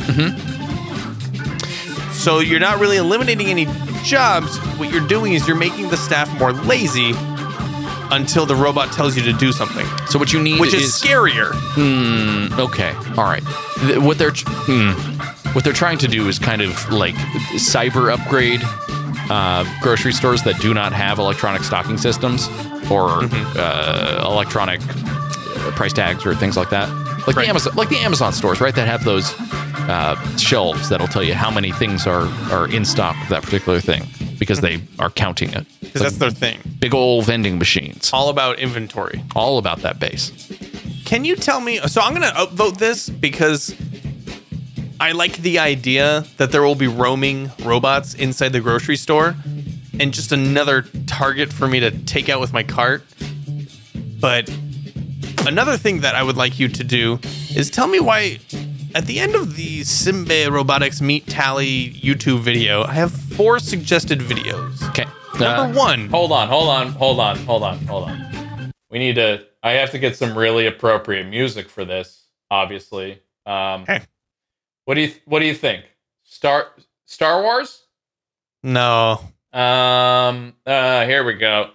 So you're not really eliminating any jobs. What you're doing is you're making the staff more lazy until the robot tells you to do something, So what you need which is, scarier. Okay, all right. Th- What they're tr- hmm, what they're trying to do is kind of like cyber upgrade uh, grocery stores that do not have electronic stocking systems or uh, electronic uh, price tags or things like that. Like Right. the Amazon, like the Amazon stores, right? That have those uh, shelves that'll tell you how many things are are in stock of that particular thing because they are counting it. Because that's their thing. Big old vending machines, All about inventory. all about that base. Can you tell me? So I'm going to upvote this because I like the idea that there will be roaming robots inside the grocery store and just another target for me to take out with my cart. But another thing that I would like you to do is tell me why at the end of the Simbe Robotics Meet Tally YouTube video, I have four suggested videos. Okay. Number one. Hold on, hold on, hold on, hold on, hold on. We need to. I have to get some really appropriate music for this. Obviously. Um, Hey. What do you What do you think? Star Star Wars? No. Um. Uh. Here we go.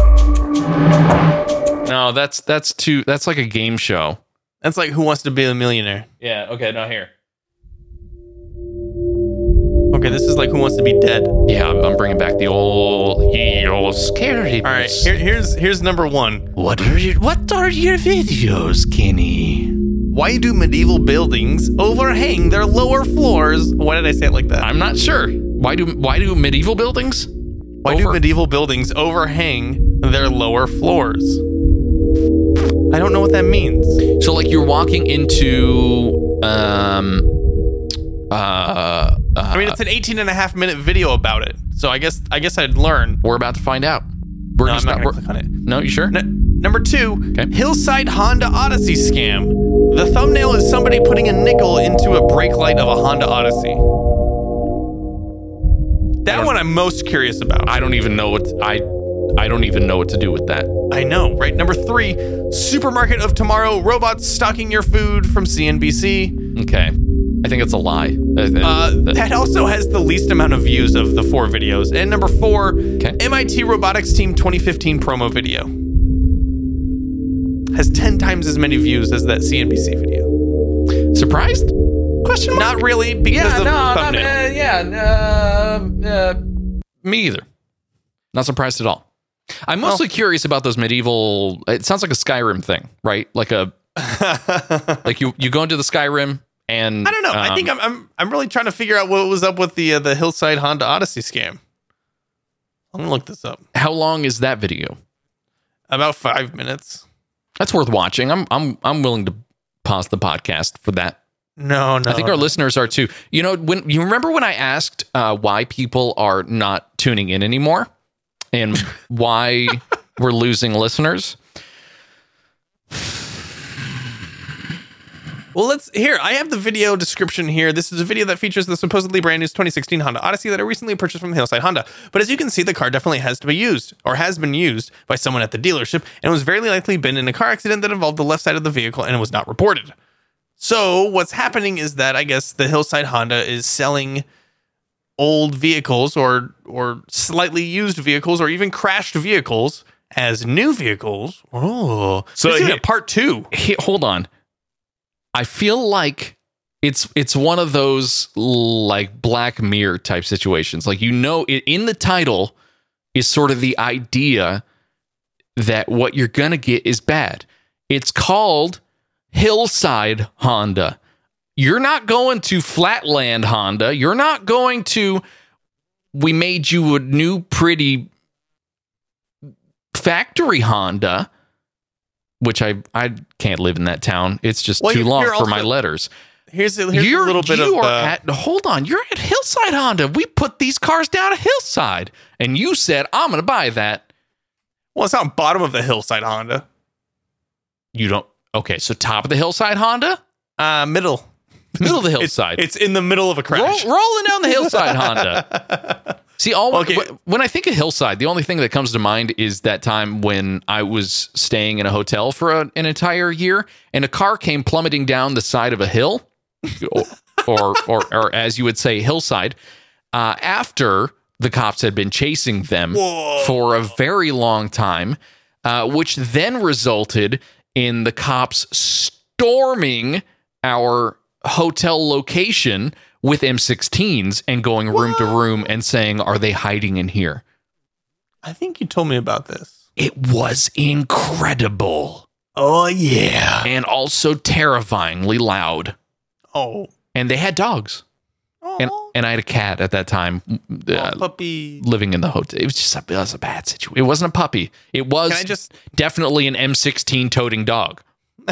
No, that's that's too. That's like a game show. That's like Who Wants to Be a Millionaire? Yeah. Okay. No. Here. Okay, this is like Who Wants to Be Dead. Yeah, I'm, I'm bringing back the old, ye old scary. All right, here, here's here's number one. What are your What are your videos, Kenny? Why do medieval buildings overhang their lower floors? Why did I say it like that? I'm not sure. Why do Why do medieval buildings? Why do over- medieval buildings overhang their lower floors? I don't know what that means. So like you're walking into um uh, uh I mean, it's an eighteen and a half minute video about it. So I guess I guess I'd learn. we're about to find out. We're No, I'm just not we're- going to click on it. No, you sure? N- number two, Okay. Hillside Honda Odyssey scam. The thumbnail is somebody putting a nickel into a brake light of a Honda Odyssey. That one I'm most curious about. I don't even know what I I don't even know what to do with that. I know, right? Number three, Supermarket of Tomorrow, robots stocking your food from C N B C. Okay. I think it's a lie. Uh, Uh, that- that also has the least amount of views of the four videos. And number four, Okay. M I T Robotics Team twenty fifteen promo video. Has ten times as many views as that C N B C video. surprised? Question mark? Not really, because Yeah. of No. the no thumbnail. uh, yeah. Uh, uh, Me either. Not surprised at all. I'm mostly curious about those medieval. It sounds like a Skyrim thing, right? Like a like you you go into the Skyrim and I don't know. I um, think I'm, I'm I'm really trying to figure out what was up with the uh, the Hillside Honda Odyssey scam. I'm gonna look this up. How long is that video? About five minutes. That's worth watching. I'm I'm I'm willing to pause the podcast for that. No, no. I think our listeners are too. You know, when you remember when I asked uh, why people are not tuning in anymore and why we're losing listeners. Well, let's here. I have the video description here. This is a video that features the supposedly brand new twenty sixteen Honda Odyssey that I recently purchased from Hillside Honda. But as you can see, the car definitely has to be used or has been used by someone at the dealership and was very likely been in a car accident that involved the left side of the vehicle and it was not reported. So what's happening is that I guess the Hillside Honda is selling old vehicles or or slightly used vehicles or even crashed vehicles as new vehicles. Oh, So so this is he- a part two. Hey, hold on. I feel like it's it's one of those like Black Mirror type situations. Like, you know, it, in the title is sort of the idea that what you're gonna get is bad. It's called Hillside Honda. You're not going to Flatland Honda. You're not going to, we made you a new pretty factory Honda, which I I can't live in that town. It's just Well, too you're- long you're for my also- letters. Here's, a- here's You're a little bit you of. are uh, at hold on. You're at Hillside Honda. We put these cars down at Hillside, and you said I'm going to buy that. well, it's not bottom of the Hillside Honda. You don't. Okay, so top of the Hillside Honda, Uh, middle. middle of the It's, hillside. it's in the middle of a Roll, crash. rolling down the Hillside Honda. See, all Okay. wh- when I think of Hillside, the only thing that comes to mind is that time when I was staying in a hotel for a, an entire year, and a car came plummeting down the side of a hill, or, or or or as you would say, hillside. Uh, after the cops had been chasing them Whoa. for a very long time, uh, which then resulted in the cops storming our hotel location with M sixteens and going room to room and saying, "Are they hiding in here?" I think you told me about this. It was incredible Oh, yeah. and also terrifyingly loud. Oh. And they had dogs, and Oh, and I had a cat at that time, uh, puppy. living in the hotel. It was just a, it was a bad situation. It wasn't a puppy. It was Can I just- definitely an M sixteen toting dog.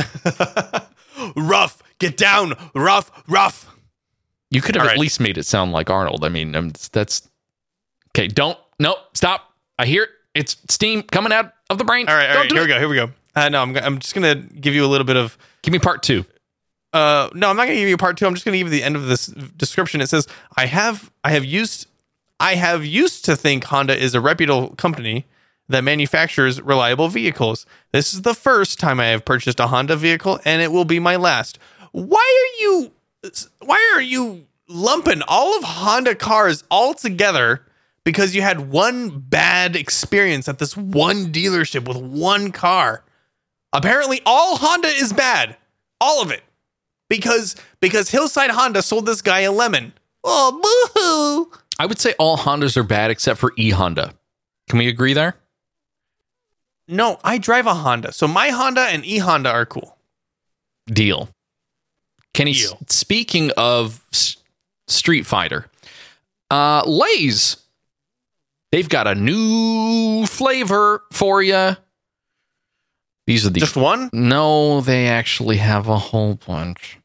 Rough. Get down. Rough. Rough. You could have All at right. least made it sound like Arnold. I mean, um, that's okay. Don't no stop. I hear it. It's steam coming out of the brain. All right. All Don't right. do Here it. we go. Here we go. Uh, no, I'm, go- I'm just going to give you a little bit of. Give me part two. Uh, no, I'm not going to give you part two. I'm just going to give you the end of this description. It says, I have, I have used, I have used to think Honda is a reputable company that manufactures reliable vehicles. This is the first time I have purchased a Honda vehicle, and it will be my last. Why are you, why are you lumping all of Honda cars all together because you had one bad experience at this one dealership with one car? Apparently, all Honda is bad. All of it. Because because Hillside Honda sold this guy a lemon. Oh, boo-hoo. I would say all Hondas are bad except for E Honda. Can we agree there? No, I drive a Honda. So my Honda and E Honda are cool. Deal. Kenny, Deal. s- speaking of S- Street Fighter, uh, Lay's, they've got a new flavor for you. These are the Just one? no, they actually have a whole bunch.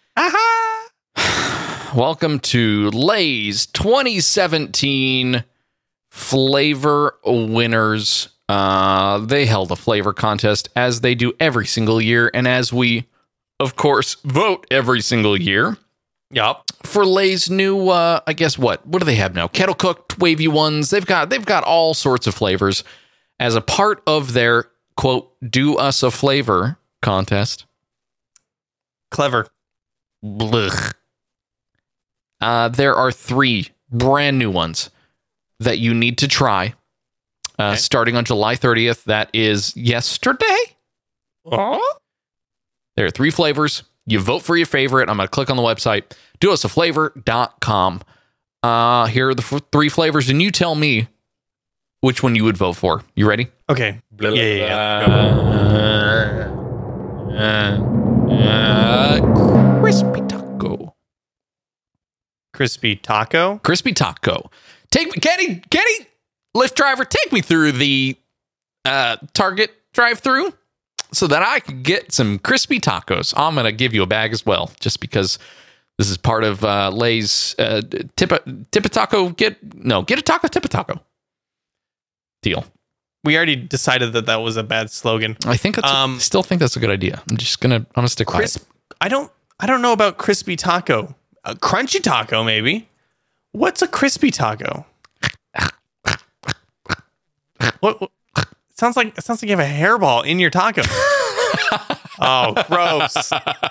Aha! Welcome to Lay's twenty seventeen Flavor Winners. Uh, they held a flavor contest as they do every single year, and as we, of course, vote every single year Yup. for Lay's new. Uh, I guess what? What do they have now? Kettle cooked, wavy ones. They've got they've got all sorts of flavors as a part of their quote "Do Us a Flavor" contest. Clever. Blech. Uh, there are three brand new ones that you need to try. Uh, Okay. Starting on July thirtieth. That is yesterday. Oh? There are three flavors. You vote for your favorite. I'm going to click on the website, do us a flavor dot com. Uh, here are the f- three flavors, and you tell me which one you would vote for. You ready? Okay. Blah, Yeah, yeah, yeah. Uh, uh, crispy taco. Crispy taco. Crispy taco. Take me, Kenny, Kenny, Lyft driver, take me through the uh, Target drive-through so that I can get some crispy tacos. I'm going to give you a bag as well, just because this is part of uh, Lay's uh, tip a, tip a taco. Get no, get a taco, tip a taco deal. We already decided that that was a bad slogan. I think that's Um, I still think that's a good idea. I'm just gonna I'm gonna stick by it. Crisp. I don't. I don't know about crispy taco. A crunchy taco, maybe. What's a crispy taco? What? what it sounds like it sounds like you have a hairball in your taco. Oh, gross!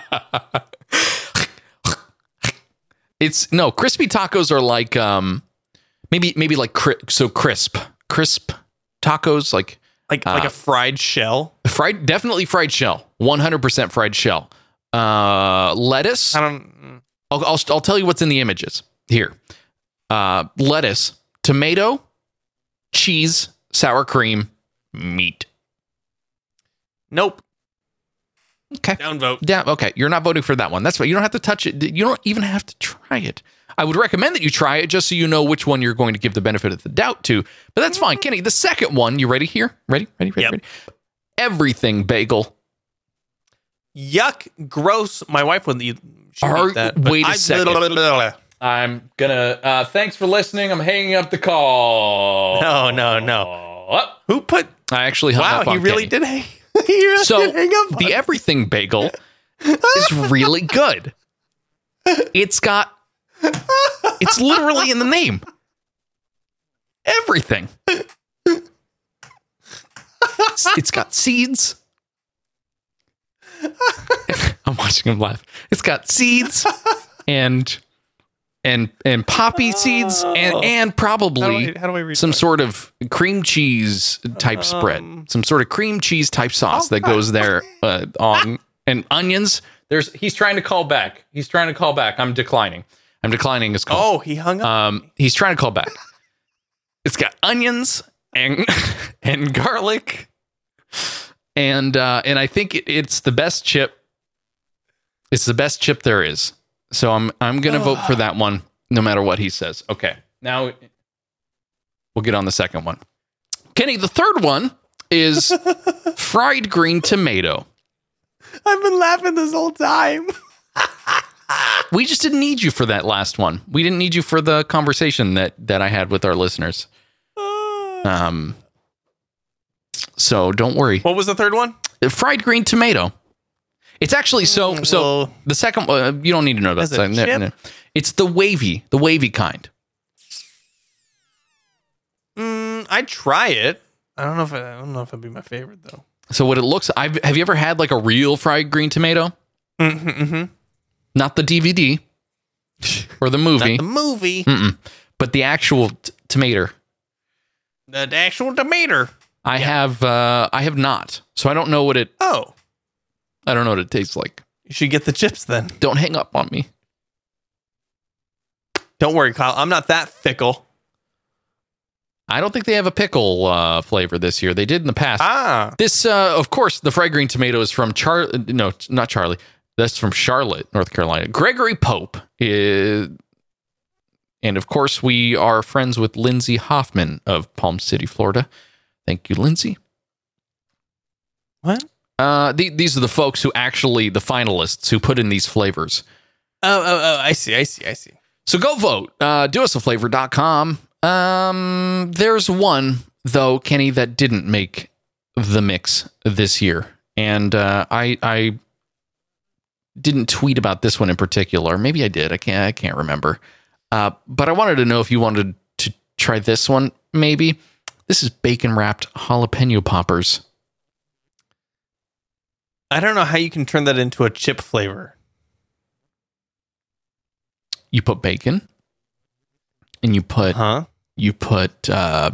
It's no crispy tacos are like um maybe maybe like cri- so crisp crisp tacos like Like like Uh, a fried shell. Fried, definitely fried shell. one hundred percent fried shell. Uh, lettuce. I don't. I'll, I'll I'll tell you what's in the images here. Uh, lettuce, tomato, cheese, sour cream, meat. Nope. Okay. Downvote. Yeah. Okay. You're not voting for that one. That's right. You don't have to touch it. You don't even have to try it. I would recommend that you try it just so you know which one you're going to give the benefit of the doubt to. But that's fine, Kenny. The second one. You ready here? Ready? Ready? Ready? Yep. Ready? Everything bagel. Yuck. Gross. My wife wouldn't eat, she'd Are- eat that. but wait a I- second. I'm gonna. Uh, thanks for listening. I'm hanging up the call. No, no, no. What? Who put? I actually hung Wow, up on he really Kenny. did hang. He really So did hang up. on the it. everything bagel is really good. It's got. It's literally in the name. Everything. It's got seeds. I'm watching him laugh. It's got seeds and and and poppy seeds and and How do probably I, how do I read some that? sort of cream cheese type spread, some sort of cream cheese type sauce that goes there uh, on and onions. There's. He's trying to call back. He's trying to call back. I'm declining. I'm declining his call. Oh, he hung up. Um, he's trying to call back. It's got onions and and garlic, and uh, and I think it, it's the best chip. It's the best chip there is. So I'm I'm gonna vote for that one, no matter what he says. Okay, now we'll get on the second one. Kenny, the third one is fried green tomato. I've been laughing this whole time. We just didn't need you for that last one. We didn't need you for the conversation that that I had with our listeners. Um. So don't worry. What was the third one? Fried green tomato. It's actually so so. Well, The second, uh, you don't need to know about Is it this. No, chip? no. It's the wavy, the wavy kind. mm, I'd try it. I don't know if it, I don't know if it'd be my favorite though. So what it looks, I've, have you ever had like a real fried green tomato? Mm-hmm, mm-hmm. Not the D V D or the movie, Not the movie. Mm-mm. but the actual t- tomato. The actual tomato. I have, uh, I have not. So I don't know what it. Oh, I don't know what it tastes like. you should get the chips then. Don't hang up on me. Don't worry, Kyle. I'm not that fickle. I don't think they have a pickle uh, flavor this year. They did in the past. Ah, This, uh, of course, the fried green tomato is from Char. No, not Charlie. That's from Charlotte, North Carolina. Gregory Pope is, and of course, we are friends with Lindsay Hoffman of Palm City, Florida. Thank you, Lindsay. what? Uh, the, these are the folks who actually, the finalists who put in these flavors. Oh, oh, oh. I see. I see. I see. So go vote. Uh, do us a flavor dot com. Um, there's one, though, Kenny, that didn't make the mix this year. And uh, I I didn't tweet about this one in particular. Maybe I did. I can't I can't remember. Uh, but I wanted to know if you wanted to try this one, maybe. This is bacon wrapped jalapeno poppers. I don't know how you can turn that into a chip flavor. You put bacon and you put Huh? you put uh,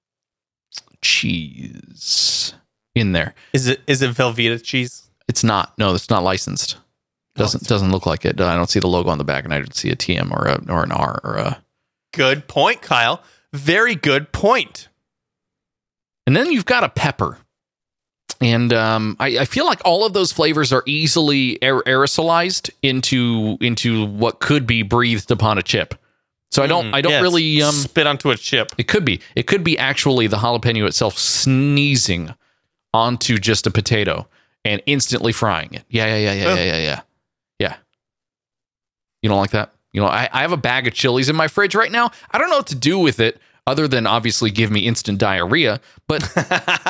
cheese in there. Is it is it Velveeta cheese? It's not. No, it's not licensed. Doesn't doesn't look like it. I don't see the logo on the back, and I don't see a T M or a or an R or a. Good point, Kyle. Very good point. And then you've got a pepper, and um, I, I feel like all of those flavors are easily aer- aerosolized into into what could be breathed upon a chip. So I don't Mm, I don't yes. really um. spit onto a chip. It could be it could be actually the jalapeno itself sneezing onto just a potato and instantly frying it. Yeah yeah yeah yeah Ugh. yeah yeah yeah yeah. You don't like that? You know, I, I have a bag of chilies in my fridge right now. I don't know what to do with it other than obviously give me instant diarrhea, but but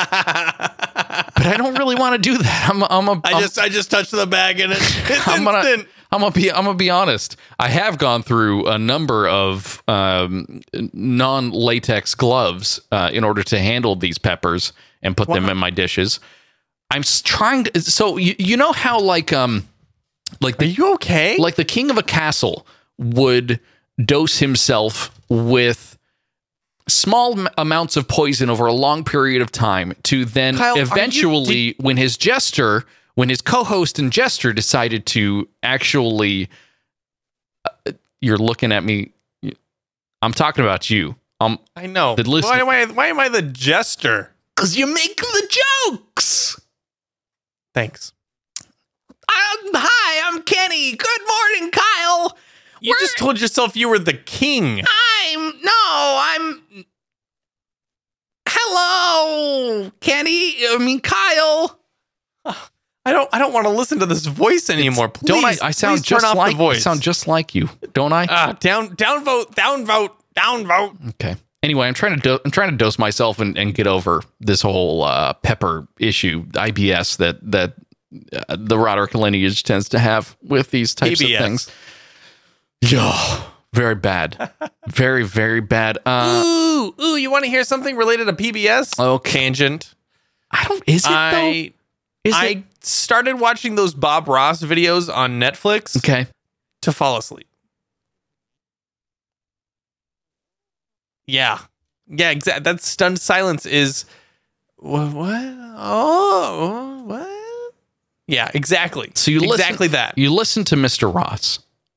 I don't really want to do that. I'm I'm a I I'm- just I just touched the bag and it, it's I'm gonna, instant. I'm gonna be, I'm gonna be honest. I have gone through a number of um, non-latex gloves uh, in order to handle these peppers and put them Wow. in my dishes. I'm s- trying to. So you, you know how like um like Are the you okay? like the king of a castle would dose himself with small m- amounts of poison over a long period of time to then Kyle, are you- eventually, when his jester, when his co-host and jester decided to actually, uh, you're looking at me. I'm talking about you. Um, I know. The listen- why, am I, why am I the jester? because you make the jokes. Thanks. Um, hi, I'm Kenny. Good morning, Kyle. You We're- just told yourself you were the king. I'm no, I'm. Hello, Kenny. I mean, Kyle. I don't. I don't want to listen to this voice anymore. Please, Don't I? I sound please turn just off like the voice. I sound just like you, don't I? Ah, down, down vote, down vote, down vote. Okay. Anyway, I'm trying to do- I'm trying to dose myself and, and get over this whole uh, pepper issue, I B S that that uh, the Roderick lineage tends to have with these types P B S. of things. Yeah, very bad, very very bad. Uh, Ooh, ooh! You want to hear something related to P B S? Okay. Tangent. I don't. Is it though? I Is I it started watching those Bob Ross videos on Netflix okay? to fall asleep. Yeah, yeah, exactly. That stunned silence is what? What? Oh, what? Yeah, exactly. So you exactly listen, that. You listen to Mister Ross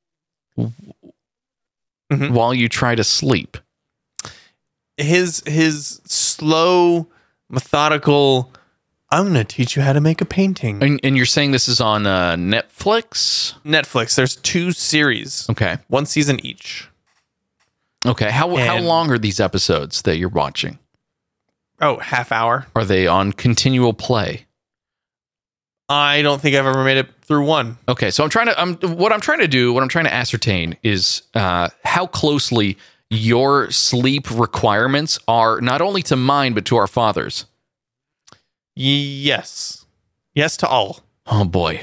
Mhm. while you try to sleep. His his slow, methodical. I'm gonna teach you how to make a painting. And, and you're saying this is on uh, Netflix? Netflix. There's two series, Okay. one season each. Okay. How how And- long are these episodes that you're watching? Oh, half hour. Are they on continual play? I don't think I've ever made it through one. Okay, so I'm trying to. I'm what I'm trying to do. What I'm trying to ascertain is uh, how closely your sleep requirements are not only to mine but to our fathers. Yes, yes to all. Oh boy.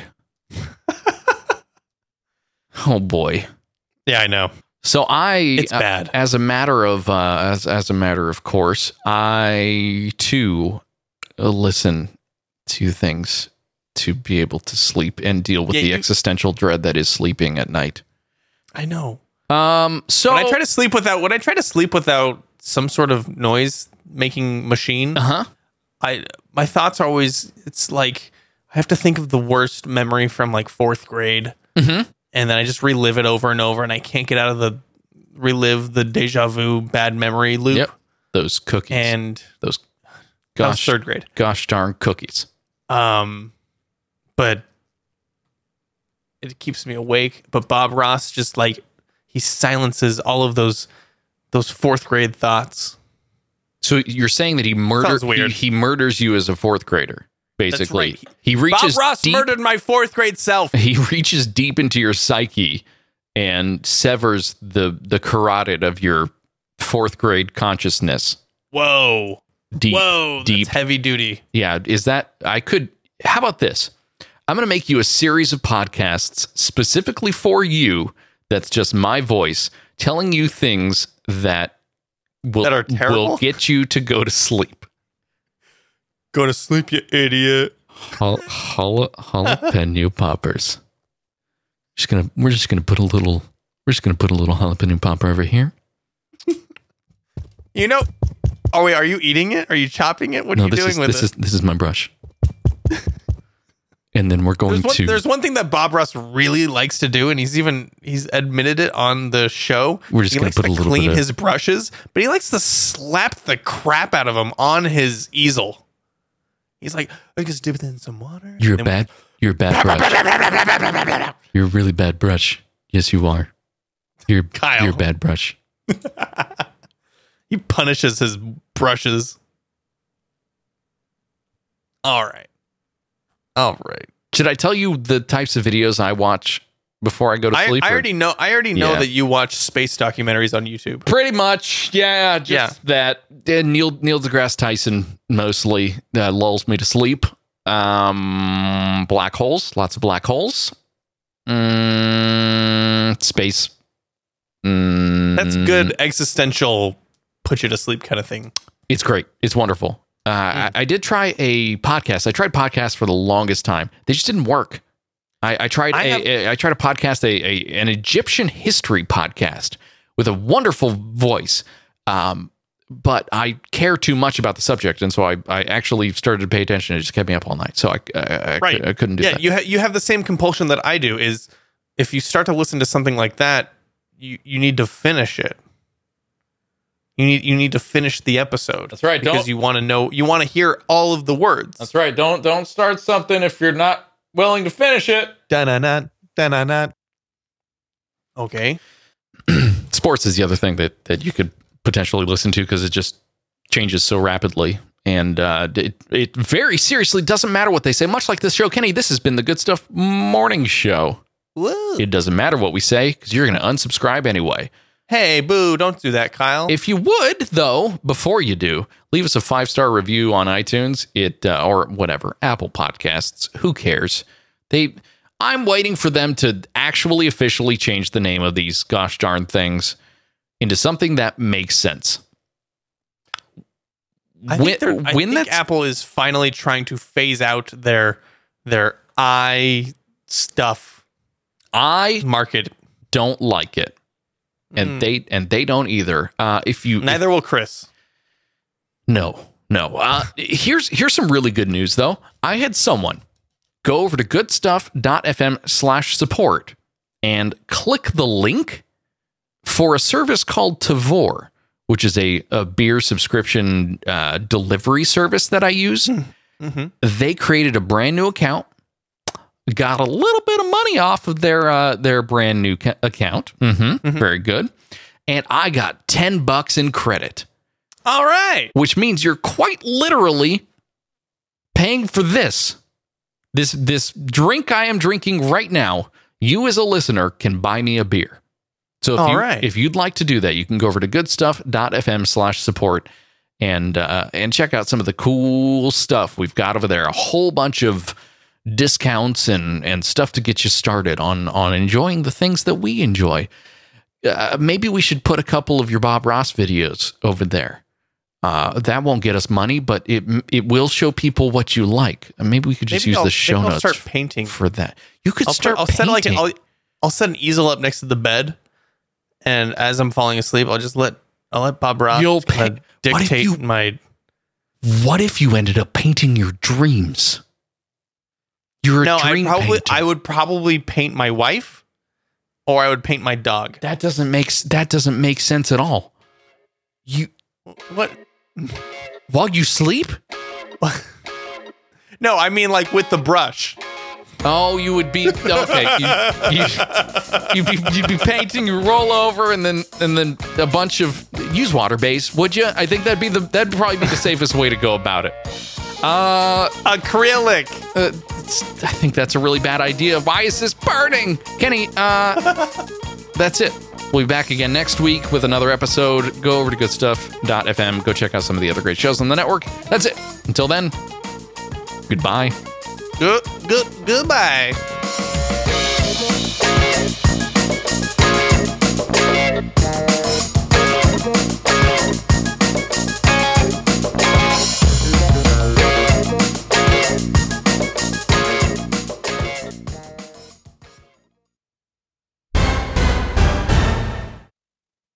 Oh boy. Yeah, I know. So I, It's uh, bad. as a matter of uh, as as a matter of course, I too uh, listen to things to be able to sleep and deal with Yeah, the you- existential dread that is sleeping at night. I know. Um, so When I try to sleep without, when I try to sleep without some sort of noise making machine, uh huh. I my thoughts are always. It's like I have to think of the worst memory from like fourth grade, Mhm. and then I just relive it over and over, and I can't get out of the relive the deja vu bad memory loop. Yep. Those cookies. And those that was gosh third grade. gosh darn cookies. Um, but it keeps me awake. But Bob Ross just like he silences all of those those fourth grade thoughts. So you're saying that he murdered Sounds weird. he, he murders you as a fourth grader, basically. right. He reaches Bob Ross deep, murdered my fourth grade self. he reaches deep into your psyche and severs the the carotid of your fourth grade consciousness. Whoa, Deep. whoa, deep. that's heavy duty. Yeah, is that I could how about this? I'm going to make you a series of podcasts specifically for you that's just my voice telling you things that will, That are terrible? will get you to go to sleep. Go to sleep, you idiot. Jal- jala- jalapeno poppers. Just gonna we're just gonna put a little we're just gonna put a little jalapeno popper over here. You know. Oh wait, are you eating it? Are you chopping it? What No, are you this doing is with this it? is this is my brush. And then we're going There's one, to there's one thing that Bob Ross really likes to do, and he's even he's admitted it on the show. We're just he gonna likes put a to little clean bit of- his brushes, but he likes to slap the crap out of them on his easel. He's like, "I just dip it in some water." You're a and bad you're a bad brush. You're a really bad brush. Yes, you are. You're Kyle. you're a bad brush. He punishes his brushes. All right, all right. Should I tell you the types of videos I watch before I go to I, sleep? I or- already know. I already know Yeah. that you watch space documentaries on YouTube. Pretty much, yeah, just Yeah. that. And Neil Neil deGrasse Tyson mostly uh, lulls me to sleep. Um, black holes, lots of black holes. Mm, space. Mm, That's good existential, put you to sleep kind of thing. It's great. It's wonderful. Uh, I, I did try a podcast. I tried podcasts for the longest time. They just didn't work. I, I tried. I a, have- a, I tried a podcast, a, a an Egyptian history podcast with a wonderful voice. Um, but I care too much about the subject, and so I, I actually started to pay attention. It just kept me up all night, so I I, I, Right. I, I couldn't do Yeah, that. you ha- you have the same compulsion that I do. Is if you start to listen to something like that, you you need to finish it. You need you need to finish the episode. That's right, Because don't- you want to know, you want to hear all of the words. That's right. Don't don't start something if you're not willing to finish it. Da-na-na, da-na-na. Okay. Sports is the other thing that that you could potentially listen to because it just changes so rapidly. And uh, it, it very seriously doesn't matter what they say. Much like this show, Kenny, this has been the Good Stuff Morning Show. Woo. It doesn't matter what we say because you're going to unsubscribe anyway. Hey, boo, don't do that, Kyle. If you would, though, before you do, leave us a five-star review on iTunes it uh, or whatever, Apple Podcasts. Who cares? They, I'm waiting for them to actually officially change the name of these gosh darn things into something that makes sense. I when think, they're- I when think that's Apple is finally trying to phase out their their i stuff I market. don't like it, and Mm. they and they don't either. Uh, if you Neither will Chris. No, no. Uh, here's here's some really good news though. I had someone go over to goodstuff.fm slash support and click the link for a service called Tavour, which is a, a beer subscription uh, delivery service that I use. Mm-hmm. They created a brand new account, got a little bit of money off of their uh, their brand new ca- account. Mm-hmm. Very good. And I got ten bucks in credit, All right. which means you're quite literally paying for this. This this drink I am drinking right now, you as a listener can buy me a beer. So if All you right. if you'd like to do that, you can go over to goodstuff.fm slash support and uh, and check out some of the cool stuff we've got over there. A whole bunch of discounts and and stuff to get you started on on enjoying the things that we enjoy. Uh, maybe we should put a couple of your Bob Ross videos over there. Uh, that won't get us money, but it it will show people what you like. And maybe we could just Maybe use I'll- the show maybe I'll notes start f- painting. for that. You could I'll, start put, I'll set like an, painting. I'll, I'll set an easel up next to the bed, and as I'm falling asleep, I'll just let I'll let Bob Ross You'll kinda paint- what if dictate you- my. What if you ended up painting your dreams? You're a No, I dream probably painter. I would probably paint my wife, or I would paint my dog. That doesn't make s- that doesn't make sense at all. You What? while you sleep? No, I mean like with the brush. Oh, you would be okay. You, you, you'd be you'd be painting. You roll over, and then and then a bunch of use water base. Would you? I think that'd be the that'd probably be the safest way to go about it. Uh, Acrylic. uh, I think that's a really bad idea. Why is this burning, Kenny? Uh, that's it. We'll be back again next week with another episode. Go over to goodstuff.fm. Go check out some of the other great shows on the network. That's it. Until then, goodbye. Good. Good. Goodbye.